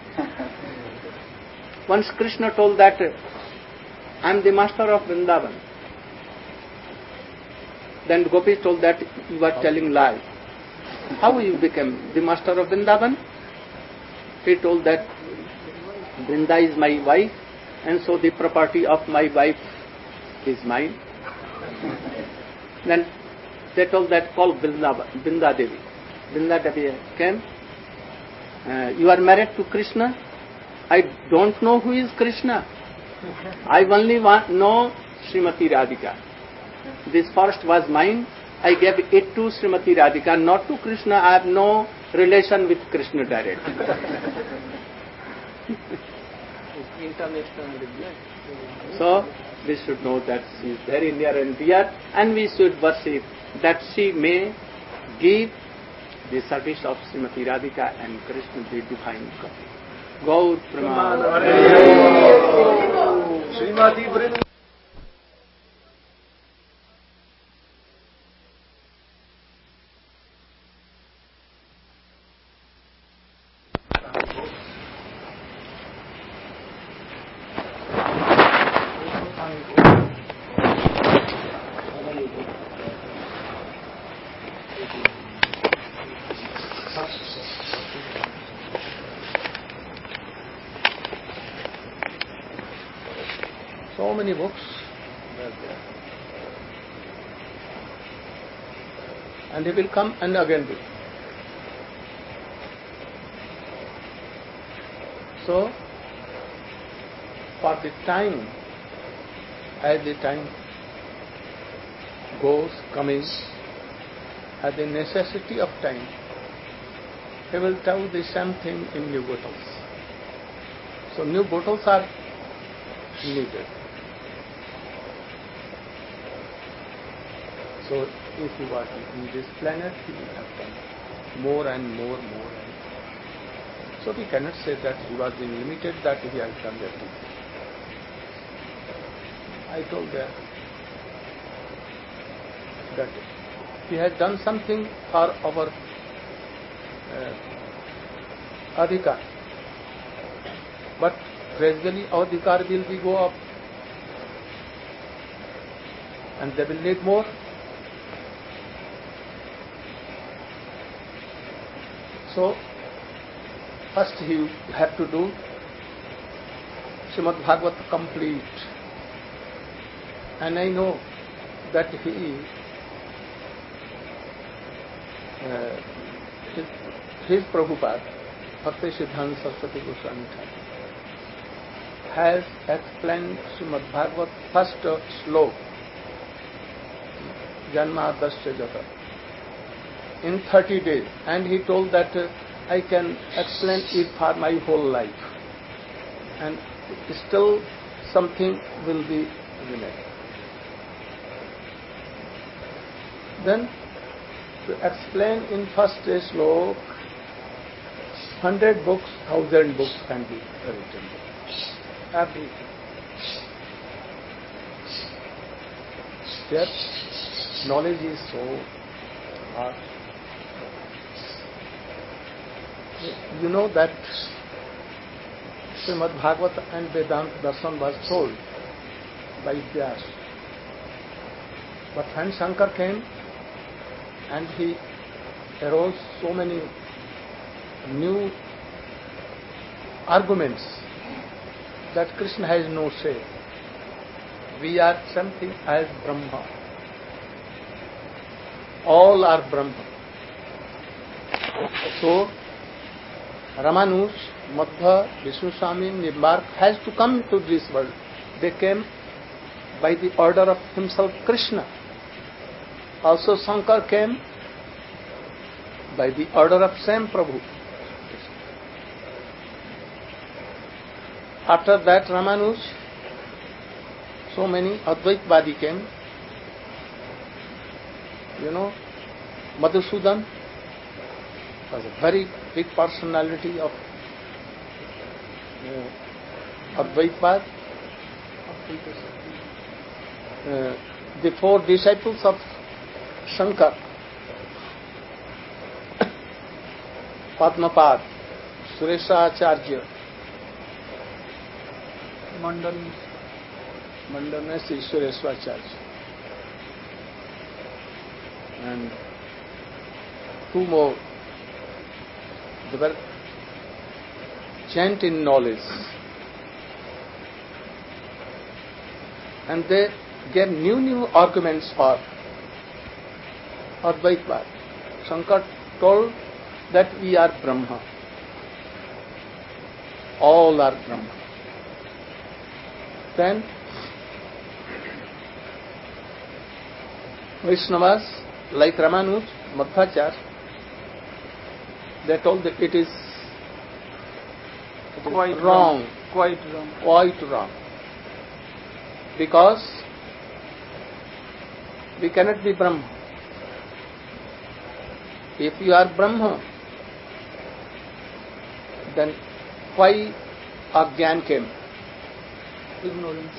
Once Krishna told that, I am the master of Vrindavan. Then Gopi told that you are telling lie. How you became the master of Vrindavan? He told that Vrinda is my wife, and so the property of my wife is mine. Then they told that, call Vrinda, Vrinda Devi. Vrinda Devi came. Uh, you are married to Krishna? I don't know who is Krishna. I only want, know Srimati Radhika. This forest was mine. I gave it to Srimati Radhika, not to Krishna. I have no relation with Krishna directly. So we should know that she is very near and dear, and we should worship that she may give the service of Srimati Radhika and Krishna, the divine God. Gaur Praman. Srimati Vrinda. So many books were there. And he will come and again do. So, for the time, as the time goes, coming, as the necessity of time, he will tell the same thing in new bottles. So new bottles are needed. So if you are in this planet, you will have done more and more, more and more. So we cannot say that he was limited, that he has done everything. I told them that he has done something for our uh, adhikar, but gradually our adhikar will be go up, and they will need more. So first you have to do Srimad Bhagavat complete, and I know that he uh, his, his Prabhupada, Bhakti Siddhanta Saraswati Goswami Thakur, has explained Srimad Bhagavat first uh, slope Janmadasya Jata, in thirty days. And he told that uh, I can explain it for my whole life. And still something will be remaining. Then to explain in first slok, hundred books, thousand books can be written. Everything. Yet knowledge is so hard. You know that Srimad Bhagavad and Vedanta Darshan was told by Vyasa. But when Shankar came and he arose so many new arguments that Krishna has no say. We are something as Brahma. All are Brahma. So, Ramanuj, Madhva, Vishnu Swami, Nimbark has to come to this world. They came by the order of himself Krishna. Also Shankar came by the order of same Prabhu. After that Ramanuj, so many Advaitwadi came. You know, Madhusudan was a very big personality of uh, Advaitwad. Uh, the four disciples of Shankar, Padmapad, Sureshacharya, Mandal, Mandanasi Sureshacharya, and two more. They were giant in knowledge, and they gave new new arguments for Advaitwad. Shankar told that we are Brahma. All are Brahma. Then Vaishnavas like Ramanuj, Madhvacharya, they told that it is, it is quite wrong, wrong, quite wrong, quite wrong, because we cannot be Brahma. If you are Brahma, then why Agyan came? ignorance.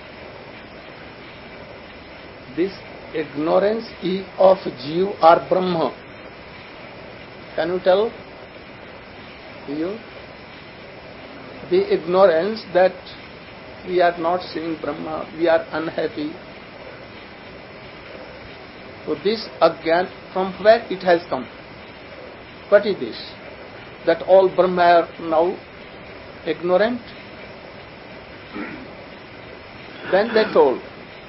This ignorance is of Jeev or Brahma. Can you tell? You? The ignorance that we are not seeing Brahma, we are unhappy. So this Agyan, from where it has come? What is this? That all Brahma are now ignorant? Then they told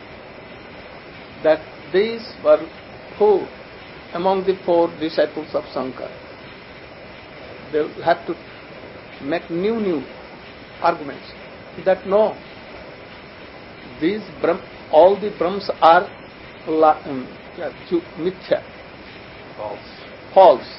that these were who among the four disciples of Shankar. They have to make new new arguments. That no, these Brahm, all the Brahms are la, um, mithya, False. false.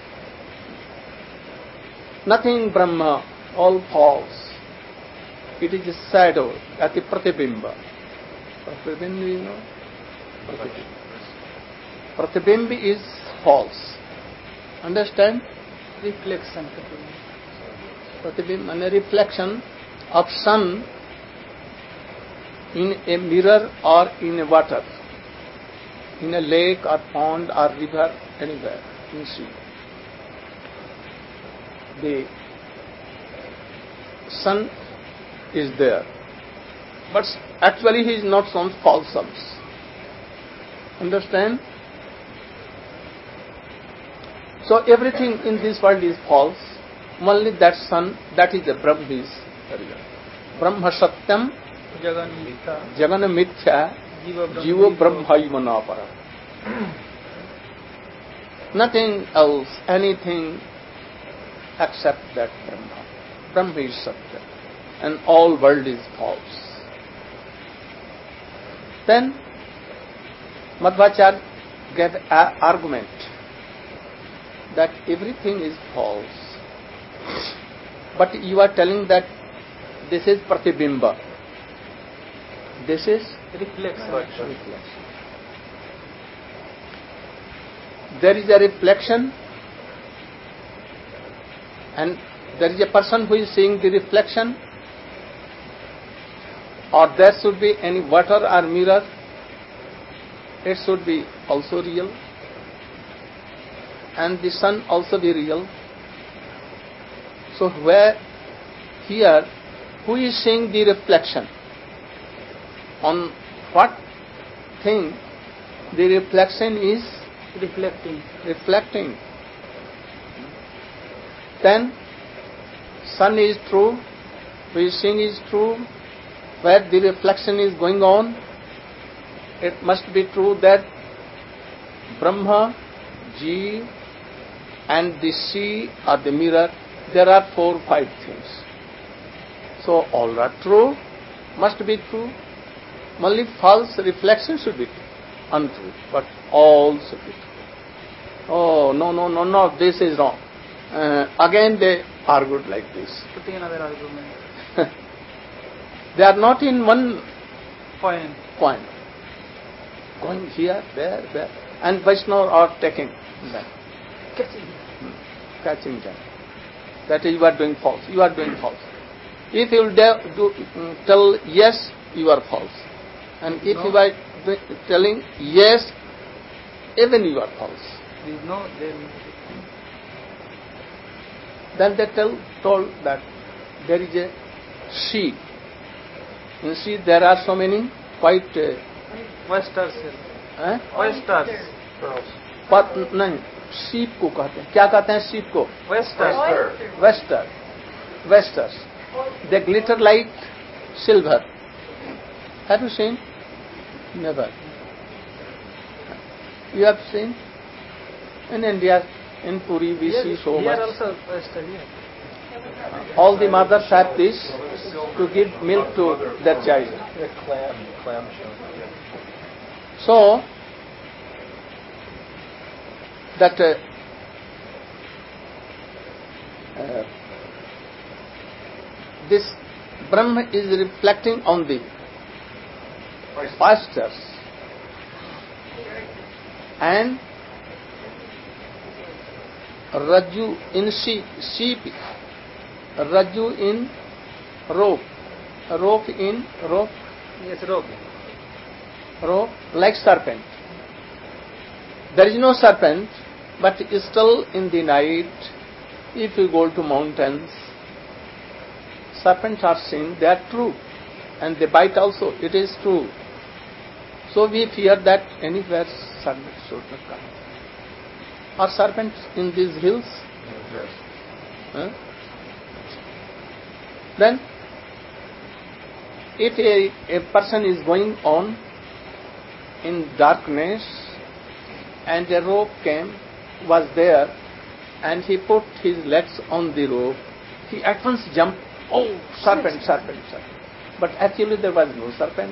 Nothing Brahma, all false. It is a shadow, ati pratibimba. Pratibimba, you know? Pratibimba. Pratibimba is false. Understand? Reflection. Pratibimba and a reflection of sun in a mirror or in a water, in a lake or pond or river, anywhere in sea. The sun is there, but actually he is not some false suns. Understand? So everything in this world is false. Only that sun, that is the Brahma is real. Brahma Satyam, Jagan Mithya, Jagan Mithya, Jiva Jiva Brahmayimanapara. Nothing else, anything except that Brahma. Brahma is Satya, and all world is false. Then Madhvacharya gave an argument that everything is false. But you are telling that this is pratibimba. This is reflection. reflection. There is a reflection, and there is a person who is seeing the reflection, or there should be any water or mirror. It should be also real, and the sun also be real. So where here, who is seeing the reflection? On what thing the reflection is reflecting? Reflecting. Then sun is true, who is seeing is true. Where the reflection is going on, it must be true that Brahma, Jeev, and the sea or the mirror, there are four, five things. So all are true, must be true. Only false reflection should be untrue, but all should be true. Oh, no, no, no, no, this is wrong. Uh, again they argued like this. Putting another argument. They are not in one Point. point. Going here, there, there. And Vaishnava are taking them. Catching. Hmm. Catching them. That is, you are doing false. You are doing false. If you will dare do, um, tell yes, you are false. And if No. you are do- telling yes, even you are false. There is no, there Then they tell, told that there is a sea. In sea there are so many quite... Uh, Oysters. eh? Oysters. पत नहीं sheep को कहते हैं. क्या कहते हैं sheep को? Oysters. Wester. Westers. They glitter like silver. Have you seen? Never. You have seen? In India, in Puri, we Here, see so here much. also oyster, here. All the mothers have this to give milk to their child. The clam, clam shell. So, that uh, uh, this Brahma is reflecting on the oysters, and Raju in sheep, sheep, Raju in rope, rope in rope, Yes, rope. rope like serpent. There is no serpent, but still in the night, if you go to mountains, serpents are seen, they are true, and they bite also, it is true. So we fear that anywhere serpent should not come. Are serpents in these hills? Yes. Huh? Then, if a, a person is going on in darkness and a rope came, was there, and he put his legs on the rope, he at once jumped, oh, serpent, serpent, serpent. But actually there was no serpent.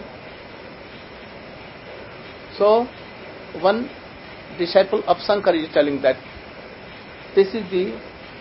So, one disciple of Shankar is telling that this is the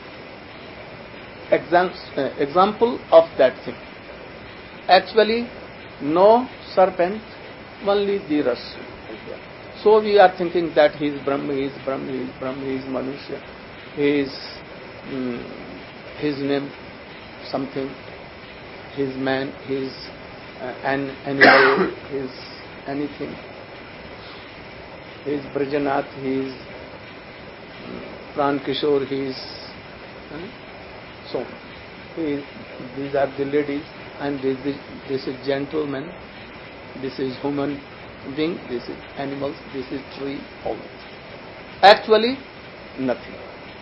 exam, uh, example of that thing. Actually, no serpent, only the rasa. So we are thinking that he is Brahma, he is Brahma, he is Brahma, he is Manusya, he is um, his name something, he is man, he is uh, an animal, he is anything. He is Brajanath, he is um, Pran Kishore, he is uh, so he is, these are the ladies, and this is, this is gentleman, this is human being, this is animals, this is tree, all that. Actually, nothing.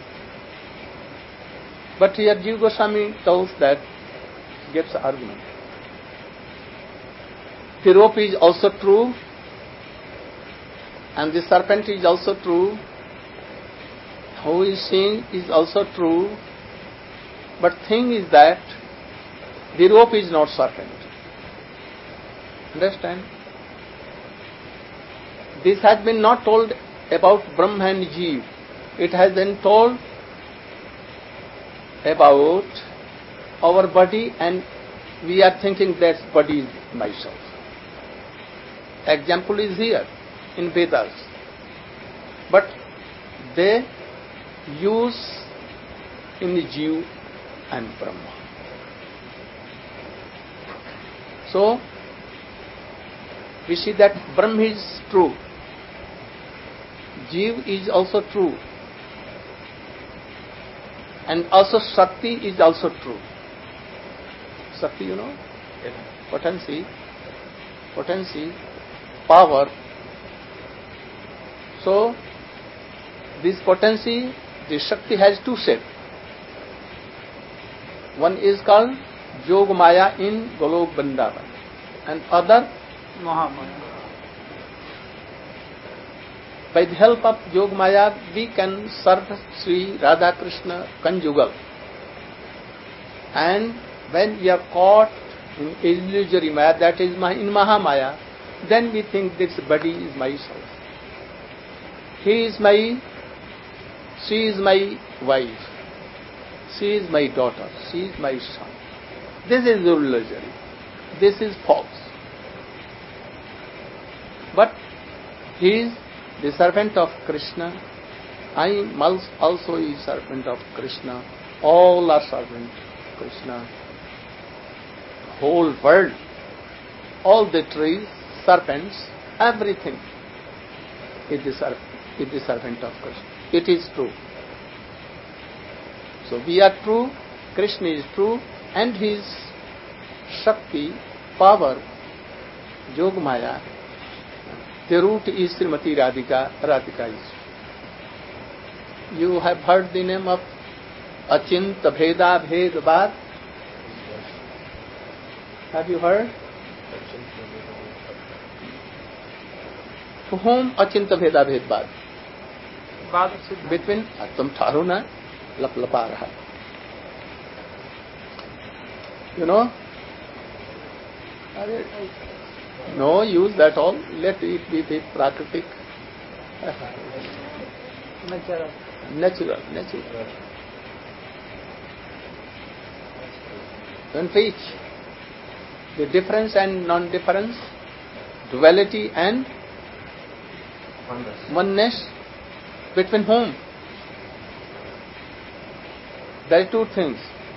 But here Jiva Goswami tells that, gives argument. The rope is also true, and the serpent is also true. Who is seeing is also true. But thing is that the rope is not serpent. Understand? this has been not told about Brahma and Jeev. It has been told about our body, and we are thinking that body is myself. Example is here in Vedas. But they use in Jeev and Brahma. So, we see that Brahma is true. Jeev is also true. And also Shakti is also true. Shakti, you know? Potency. Potency. Power. So, this potency, this Shakti has two shapes. One is called Yog Maya in Golok Vrindavan, and other Mahamaya. By the help of Yog Maya, we can serve Sri Radha Krishna conjugal. And when we are caught in illusory Maya, that is in Mahamaya, then we think this body is myself. He is my, she is my wife, she is my daughter, she is my son. This is illusory. This is false. But he is the servant of Krishna. I am also a servant of Krishna. All are servant of Krishna. The whole world, all the trees, serpents, everything is the, serv- is the servant of Krishna. It is true. So we are true, Krishna is true, and his Shakti, power, Yog Maya, the root is Srimati Radhika, Radhika is. You have heard the name of Achinta Bheda Bhed Bad? Have you heard? To whom Achinta Bheda Bhed Bad? Between Tum Tharuna, Lap Laparaha. You know? No use that all. Let it be the Prakritik. Natural. Natural, natural. Don't preach. The difference and non-difference, duality and Oneness. oneness, between whom? There are two things.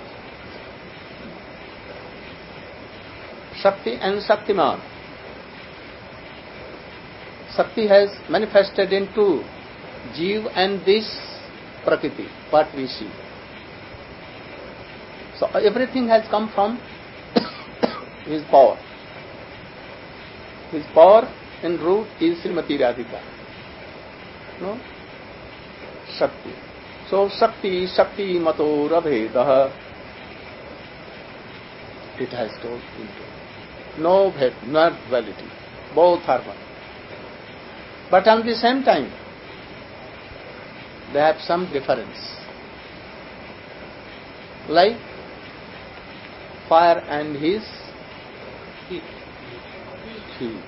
Shakti and Shaktiman. Shakti has manifested into Jeev and this Prakriti, what we see. So everything has come from his power. His power in root is Srimati Radhika. No? Shakti. So Shakti, Shakti Mato Rabhedaha. It has told into. No bhed, no duality. Both are one. But at the same time, they have some difference. Like fire and his heat. heat.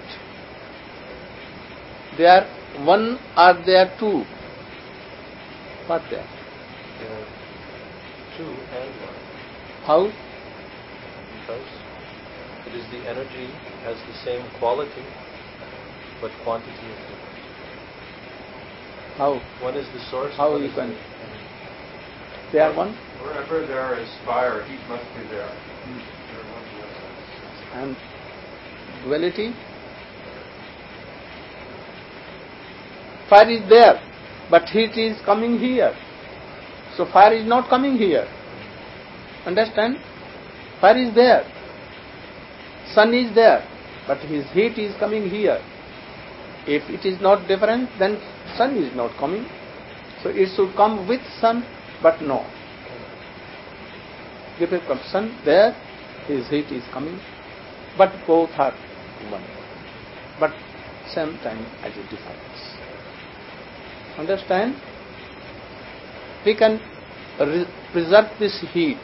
They are one or they are two? What they are? There are two and one. How? Because it is the energy has the same quality, but quantity is different. How? One is the source. How one you is can- the- They are one? Wherever there is fire, heat must be there. There must be a- And duality? Fire is there, but heat is coming here. So fire is not coming here. Understand? Fire is there. Sun is there, but his heat is coming here. If it is not different, then sun is not coming. So it should come with sun, but no. If it comes sun there, his heat is coming, but both are one. But same time as a difference. Understand? We can re- preserve this heat.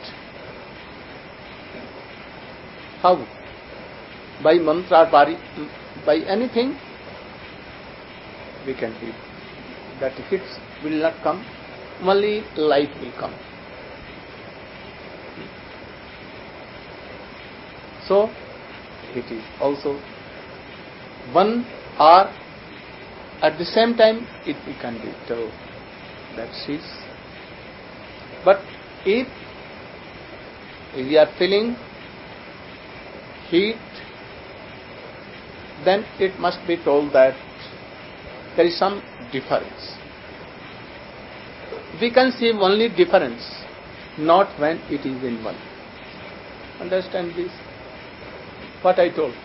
How? By mantra, by, by anything? we can heat. That heat will not come, only light will come. So, it is also one or at the same time it can be two. That's it. But if we are feeling heat, then it must be told that there is some difference. We can see only difference, not when it is in one. Understand this? What I told.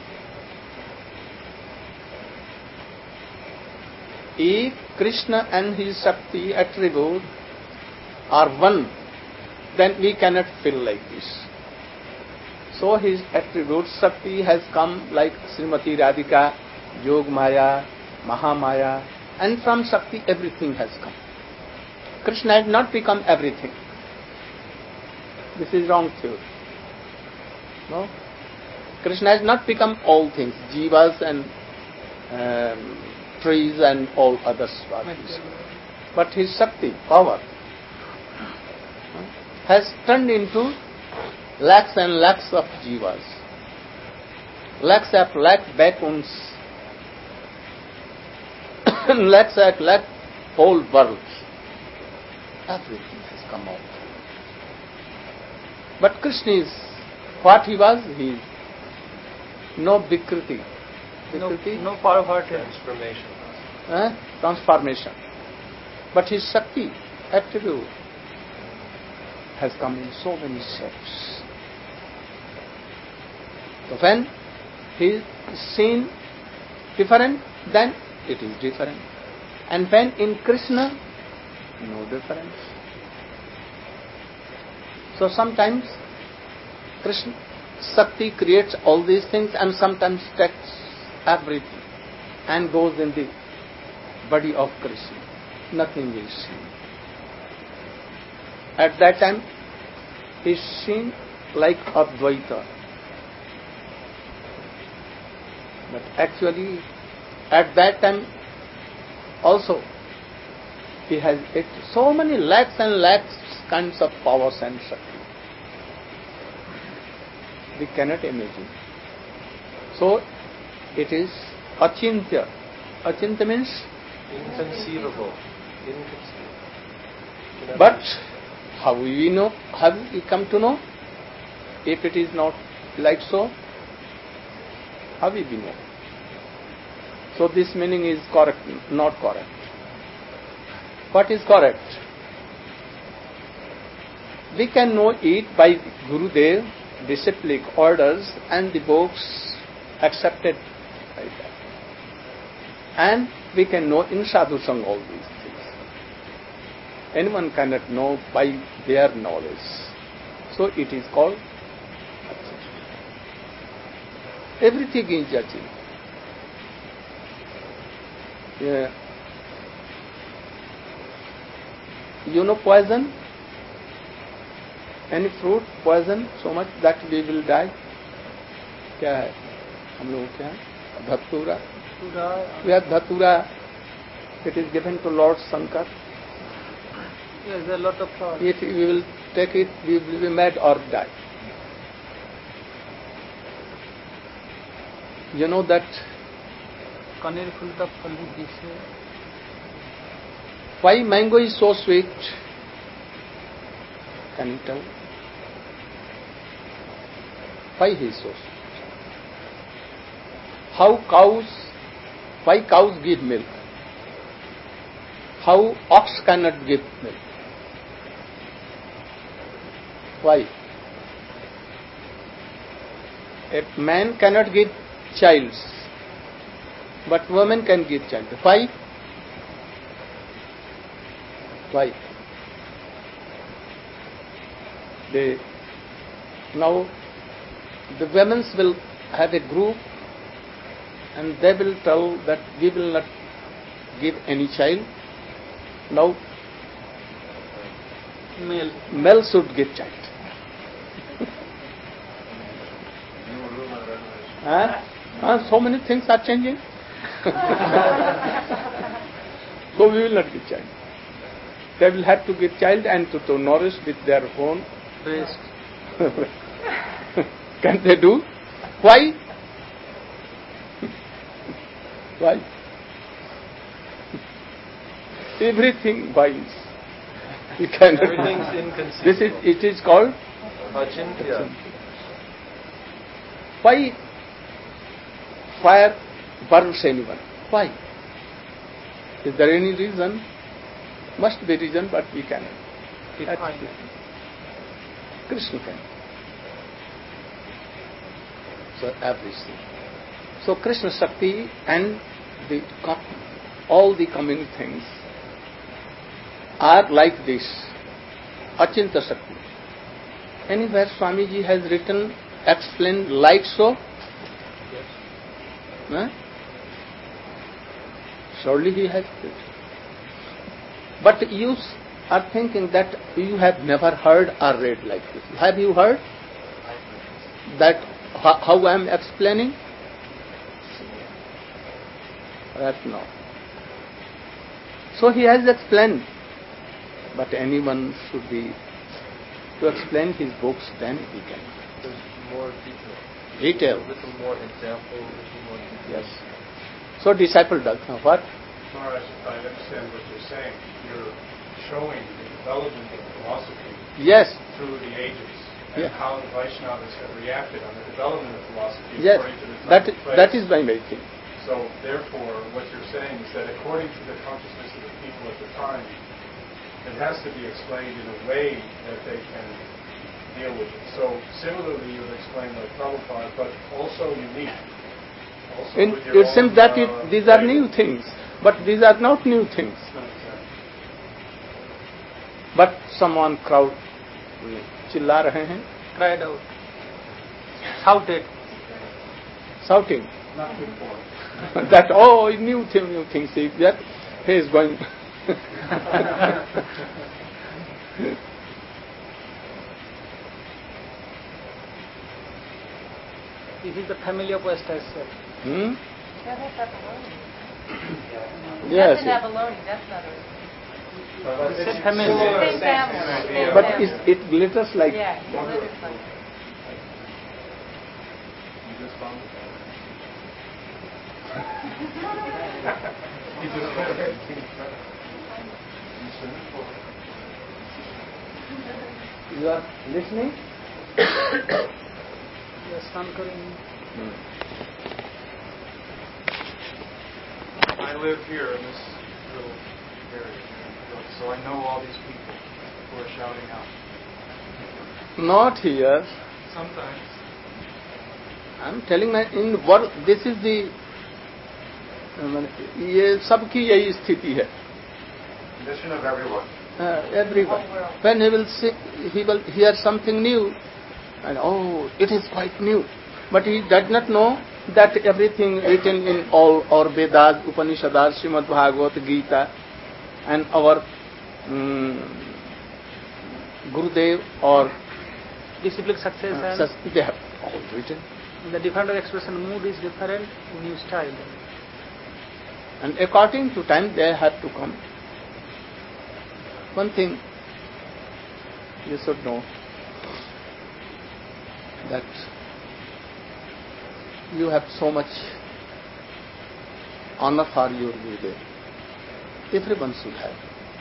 If Krishna and his Shakti attribute are one, then we cannot feel like this. So his attribute Shakti has come like Srimati Radhika, Yog Maya, Mahamaya, and from Shakti everything has come. Krishna has not become everything. This is wrong theory. No? Krishna has not become all things, jivas and um, trees and all other bodies. But his Shakti, power, has turned into lakhs and lakhs of jivas, lakhs of lakh backbones, lakhs of lakh whole world. Everything has come out. But Krishna is what he was, he is no Vikriti. Vikriti? No, no power of Transformation. Eh? Transformation. But his Shakti attribute has come in so many shapes. So when he is seen different, then it is different. And when in Krishna, no difference. So sometimes Krishna Shakti creates all these things and sometimes takes everything and goes in the body of Krishna. Nothing is seen. At that time, he is seen like Advaita. But actually, at that time, also, he has it, so many lakhs and lakhs kinds of powers and Shakti. We cannot imagine. So, it is Achintya. Achintya means? Inconceivable. Inconceivable. But how will we know? How will we come to know? If it is not like so, how will we know? So this meaning is correct, not correct. What is correct? We can know it by Gurudev, disciplic orders and the books accepted by that. And we can know in Sadhu Sangha all these things. Anyone cannot know by their knowledge. So it is called achieved. Everything is achieved. Yeah. You know poison? Any fruit, poison, so much that we will die. क्या है हम लोगों के यहाँ धतूरा we have dhatura. It is given to Lord Shankar. Yes, there are a lot of flowers. If we will take it, we will be mad or die. You know that Kanir Fulta Phalli Dise. Why mango is so sweet? Can you tell? Why he is so sweet? How cows, why cows give milk? How ox cannot give milk? Why? A man cannot give child, but woman can give child. Why? Why? They, now the women will have a group and they will tell that we will not give any child. Now Male. male should give child. huh? Huh? So many things are changing. So we will not give child. They will have to give child and to, to nourish with their own Breast. Can they do? Why? Why? Everything wise. We cannot. Everything's inconceivable. This is, it is called Achintya. Why fire burns anyone? Why? Is there any reason? Must be reason, but we cannot. Define. Krishna can. So everything. So Krishna Shakti and the all the coming things are like this. Achinta Shakti. Anywhere Swamiji has written, explained like so? Yes. Huh? Surely he has written. But you are thinking that you have never heard or read like this. Have you heard that how, how I am explaining? That no. So he has explained. But anyone should be to explain his books, then he can. There's more detail. Detail. A little more example, a little more detail. Yes. So disciple does now what? Maharaj, if I understand what you're saying, you're showing the development of philosophy Yes. through the ages and Yeah. how the Vaishnavas have reacted on the development of philosophy Yes. according to the time That and place. that is my making. So therefore, what you're saying is that according to the consciousness of the people at the time, it has to be explained in a way that they can deal with it. So similarly, you've explained like Prabhupada, but also unique. Also In, with your it seems own, that uh, it, these are flavor. new things, but these are not new things. But someone crowd चिल्ला रहे हैं, Cried out. Shouted. shouting Not good form. that oh new thing, new thing. See that he is going. This is the family of West as well. Hmm? That has abalone. Yes. That's an abalone. That's not a. But It's it's a family. similar, Same same family. idea. But it, it glitters like. Yeah, it glitters like. You just found it? You are listening? Yes, I'm going. I live here in this little area, so I know all these people who are shouting out. Not here. Sometimes. I'm telling my in world. This is the. ये सबकी यही स्थिति है. Condition of everyone. Uh, everyone. When he will see, he will hear something new, and oh, it is quite new. But he does not know that everything written in all our Vedas, Upanishads, Srimad Bhagavad Gita, and our um, Gurudev or Disciplic success uh, and sus- they have all written. the different expression mood is different, new style. And according to time, they have to come. One thing you should know, that you have so much honor for your Gurudev. Everyone should have.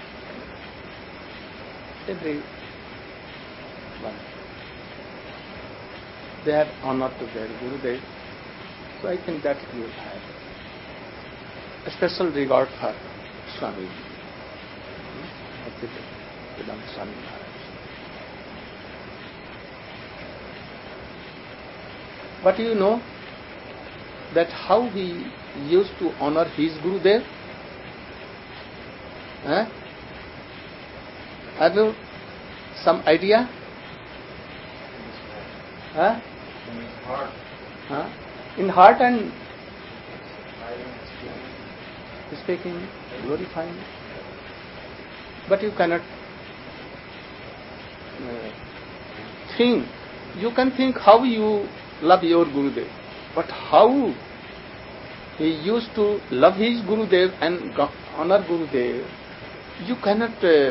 Everyone. They have honor to their Gurudev. So I think that you will have a special regard for Swami. Vedanta Swami Maharaj. But you know that how he used to honor his Gurudev? Huh? Have you some idea? Huh? In his heart. Huh? In heart and speaking, glorifying. But you cannot uh, think. You can think how you love your Gurudev, but how he used to love his Gurudev and honor Gurudev, you cannot uh,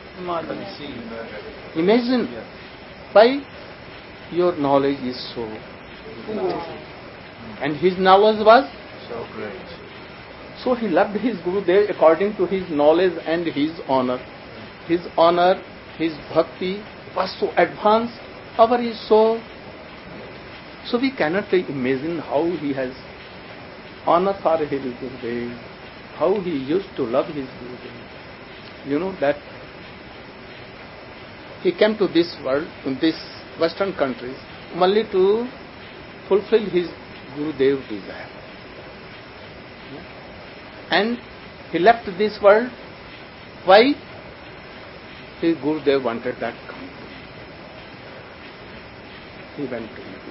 imagine why your knowledge is so beautiful. And his knowledge was So great. so he loved his Gurudev according to his knowledge and his honor. His honor, his bhakti was so advanced. Our is so. So we cannot imagine how he has honor for his Gurudev, how he used to love his Gurudev. You know that he came to this world, in this Western countries, only to fulfill his Gurudev desire. And he left this world. Why? His Gurudev wanted that come. He went to India.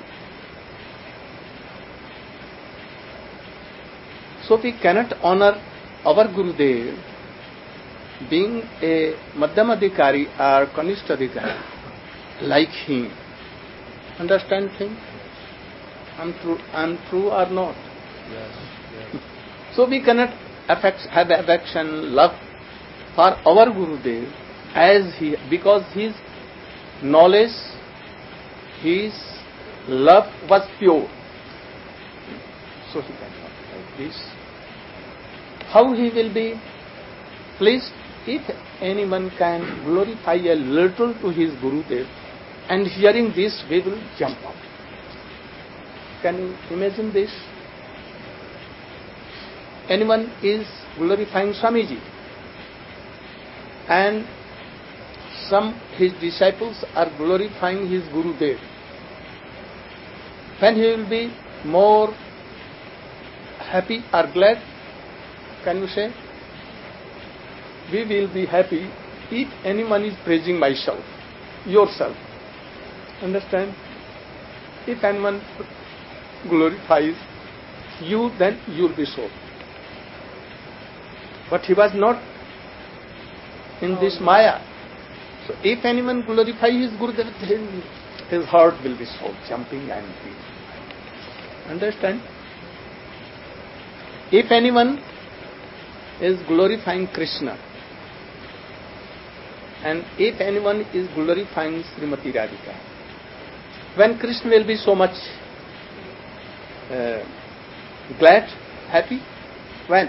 So we cannot honor our Gurudev being a Madhyamadhikari or Kanishtadhikari like him. Understand thing? I'm true, I'm true or not? Yes, yes. So we cannot affect, have affection, love for our Gurudev as he, because his knowledge, his love was pure. So he cannot like this. How he will be pleased if anyone can glorify a little to his Gurudev, and hearing this we will jump up. Can you imagine this? Anyone is glorifying Swamiji, and some his disciples are glorifying his Gurudev. When he will be more happy or glad? Can you say? We will be happy if anyone is praising myself, yourself. Understand? If anyone glorifies you, then you will be so. But he was not in this Maya. So if anyone glorifies his Gurudev, then his heart will be so jumping and beating. Understand? If anyone is glorifying Krishna, and if anyone is glorifying Srimati Radhika, when Krishna will be so much uh, glad, happy, when?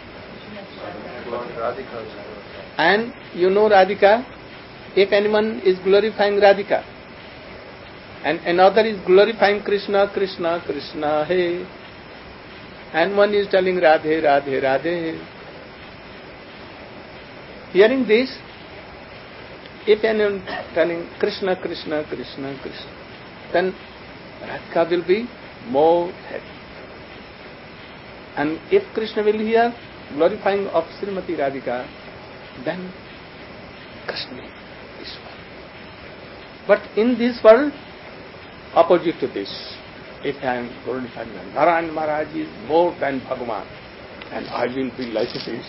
And you know Radhika, if anyone is glorifying Radhika, and another is glorifying Krishna, Krishna, Krishna, hey, and one is telling Radhe, Radhe, Radhe. Hearing this, if anyone telling Krishna, Krishna, Krishna, Krishna, then Radhika will be more happy. And if Krishna will hear glorifying of Srimati Radhika, then Krishna will be this world. But in this world, opposite to this, if I am glorifying Narayan Maharaj is more than Bhagavan, and I will be like this.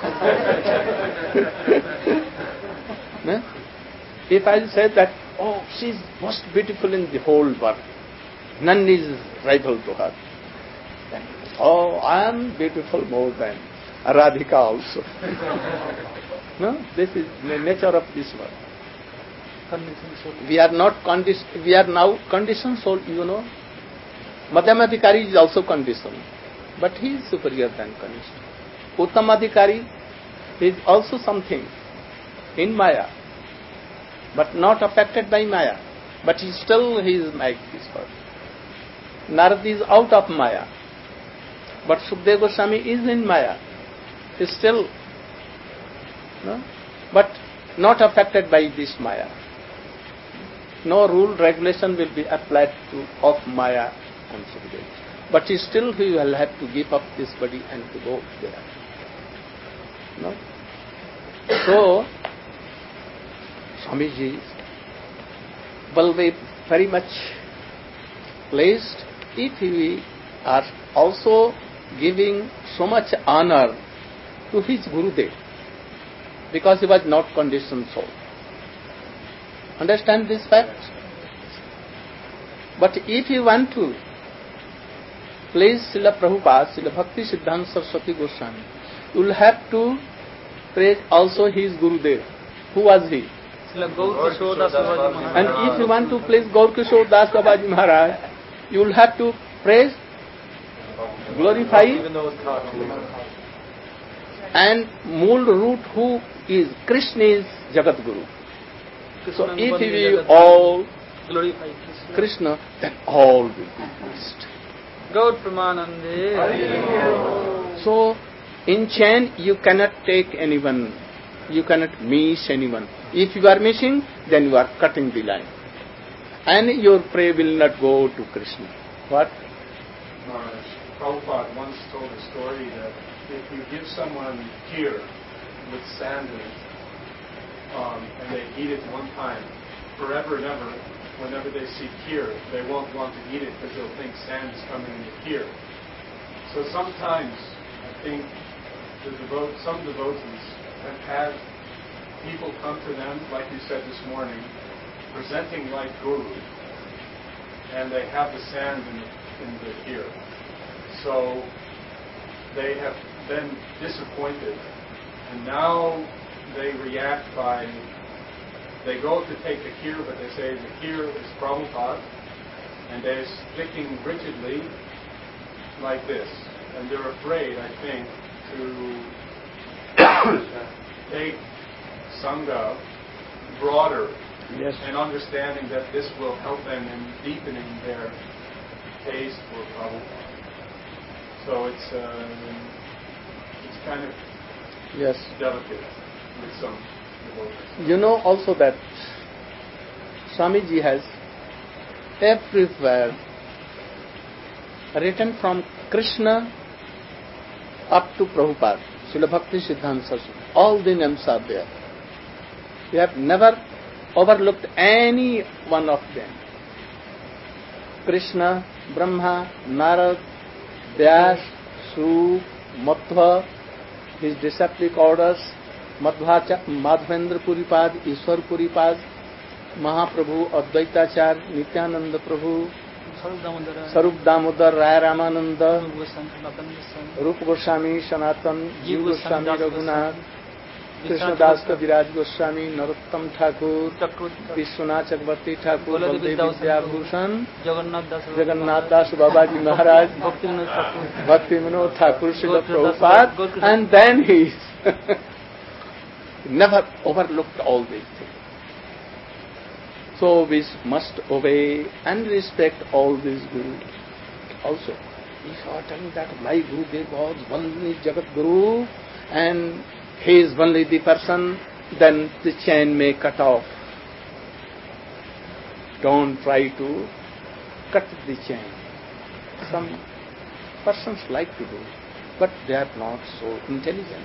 No? If I say that, oh, she is most beautiful in the whole world, none is rival to her, then, oh, I am beautiful more than Radhika also. No, this is the nature of this world. We are not conditioned. We are now conditioned soul. You know, Madhyamadhikari is also conditioned, but he is superior than conditioned. Uttamadhikari is also something in Maya, but not affected by Maya. But he still he is like this world. Narad is out of Maya, but Sukadeva Goswami is in Maya. He is still, no, but not affected by this Maya. No rule, regulation will be applied to of Maya and Sukadeva. But he still he will have to give up this body and to go there. No? So, Swamiji will be very much pleased if we are also giving so much honor to his Gurudev, because he was not conditioned soul. Understand this fact? But if you want to please Srila Prabhupada, Srila Bhakti Siddhanta Saraswati Goswami, you will have to praise also his Gurudev. Who was he? Srila Gaur Kishore Das Babaji Maharaj. And if you want to praise Gaur Kishore Das Babaji Maharaj, you will have to praise, glorify, Even though it's not true. and Mool root who is Krishna is Jagat Guru. So if we all glorify Krishna, Krishna, then all will be pleased. Gaur Pramanande. So in chain you cannot take anyone, you cannot miss anyone. If you are missing, then you are cutting the line, and your prayer will not go to Krishna. What? Maharaj, Prabhupada once told a story that if you give someone kheer with sand in it, um, and they eat it one time, forever and ever, whenever they see kheer, they won't want to eat it because they'll think sand is coming in the kheer. So sometimes I think the devote, some devotees have had people come to them, like you said this morning, presenting like Guru, and they have the sand in the, in the kheer. So they have been disappointed, and now they react by, they go to take the kheer, but they say the kheer is Prabhupada, and they're sticking rigidly like this. And they're afraid, I think, to take Sangha broader, Yes. and understanding that this will help them in deepening their taste for Prabhupada. So it's uh, it's kind of Yes. delicate with some devotees. You know also that Swamiji has everywhere written from Krishna up to Prabhupada, Srila Bhakti Siddhanta Saraswati. All the names are there. We have never overlooked any one of them. Krishna, Brahma, Narad, Vyas, Suk, Madhva, his disciplic orders, Madhvacha, Madhvendra Puripad, Ishwar Puripad, Mahaprabhu, Advaitacharya, Nityananda Prabhu, Sarup Damodara, Sarup Damodar, Raya Ramananda, Rupa Goswami, Sanatana Goswami, Rupa Goswami, Sanatan, Jeev Goswami, Das Raghunath, Goswami, Krishnadas Kaviraj Goswami, Narottam Thakur, Chakravarti, Vishwanath Chakravarti Thakur, Baladev Baldev Vidya Vidyabhushan, Jagannath Das Jagannath Das Babaji Maharaj, Bhakti Vinod Thakur, Bhakti Vinod Thakur, Srila Gaur Das Prabhupada, Gaur Krishna. and then he never overlooked all these things. So we must obey and respect all these gurus. Also, if you are telling that my Gurudev was only Jagat Guru and he is only the person, then the chain may cut off. Don't try to cut the chain. Some persons like to do, but they are not so intelligent.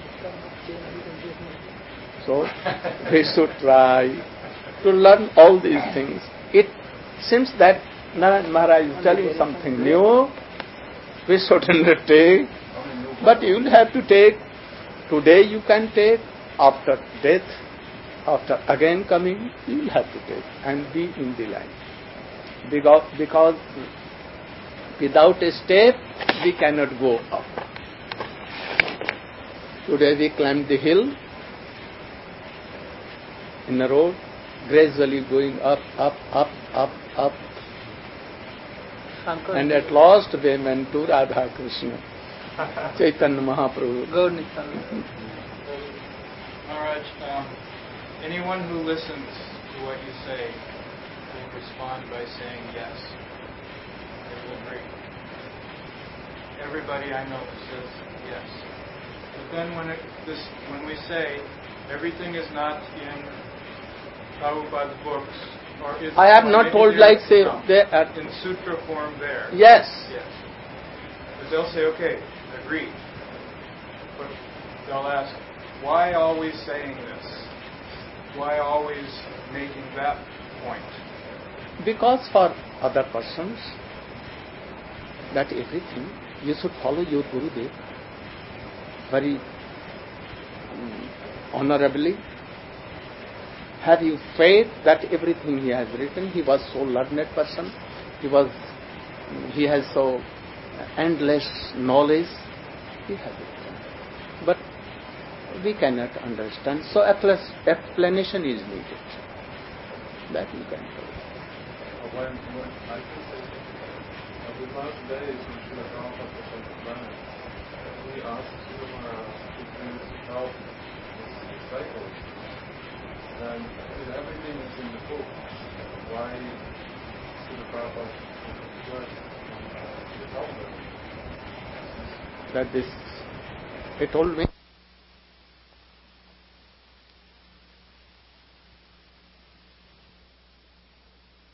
So we should try to learn all these things. It seems that Narayan Maharaj is telling something new. We should undertake, but you will have to take. Today you can take, after death, after again coming, you will have to take and be in the line. Because, because without a step, we cannot go up. Today we climbed the hill in the road, gradually going up, up, up, up, up. Shankar, And at last we went to Radha Krishna, Chaitanya Mahaprabhu. Gaur Nityananda. Maharaj, um, anyone who listens to what you say will respond by saying yes. They will agree. Everybody I know says yes. But then when it, this, when we say everything is not in Prabhupada's books, or is I have or not maybe told there like is say some, they are, in sutra form there. yes. Yes. But they'll say, okay, agreed. But they'll ask, why always saying this? Why always making that point? Because for other persons, that everything, you should follow your Gurudev very um, honorably. Have you faith that everything he has written, he was so learned person, he was, he has so endless knowledge, he has written. we cannot understand. So explanation is needed. That you can do. When, when I can say, on the last days when Srila Prabhupada was on the planet, he asked Srila Maharaj to please help his disciples. And if everything is in the book, why Srila Prabhupada would uh, help them? That this, he told me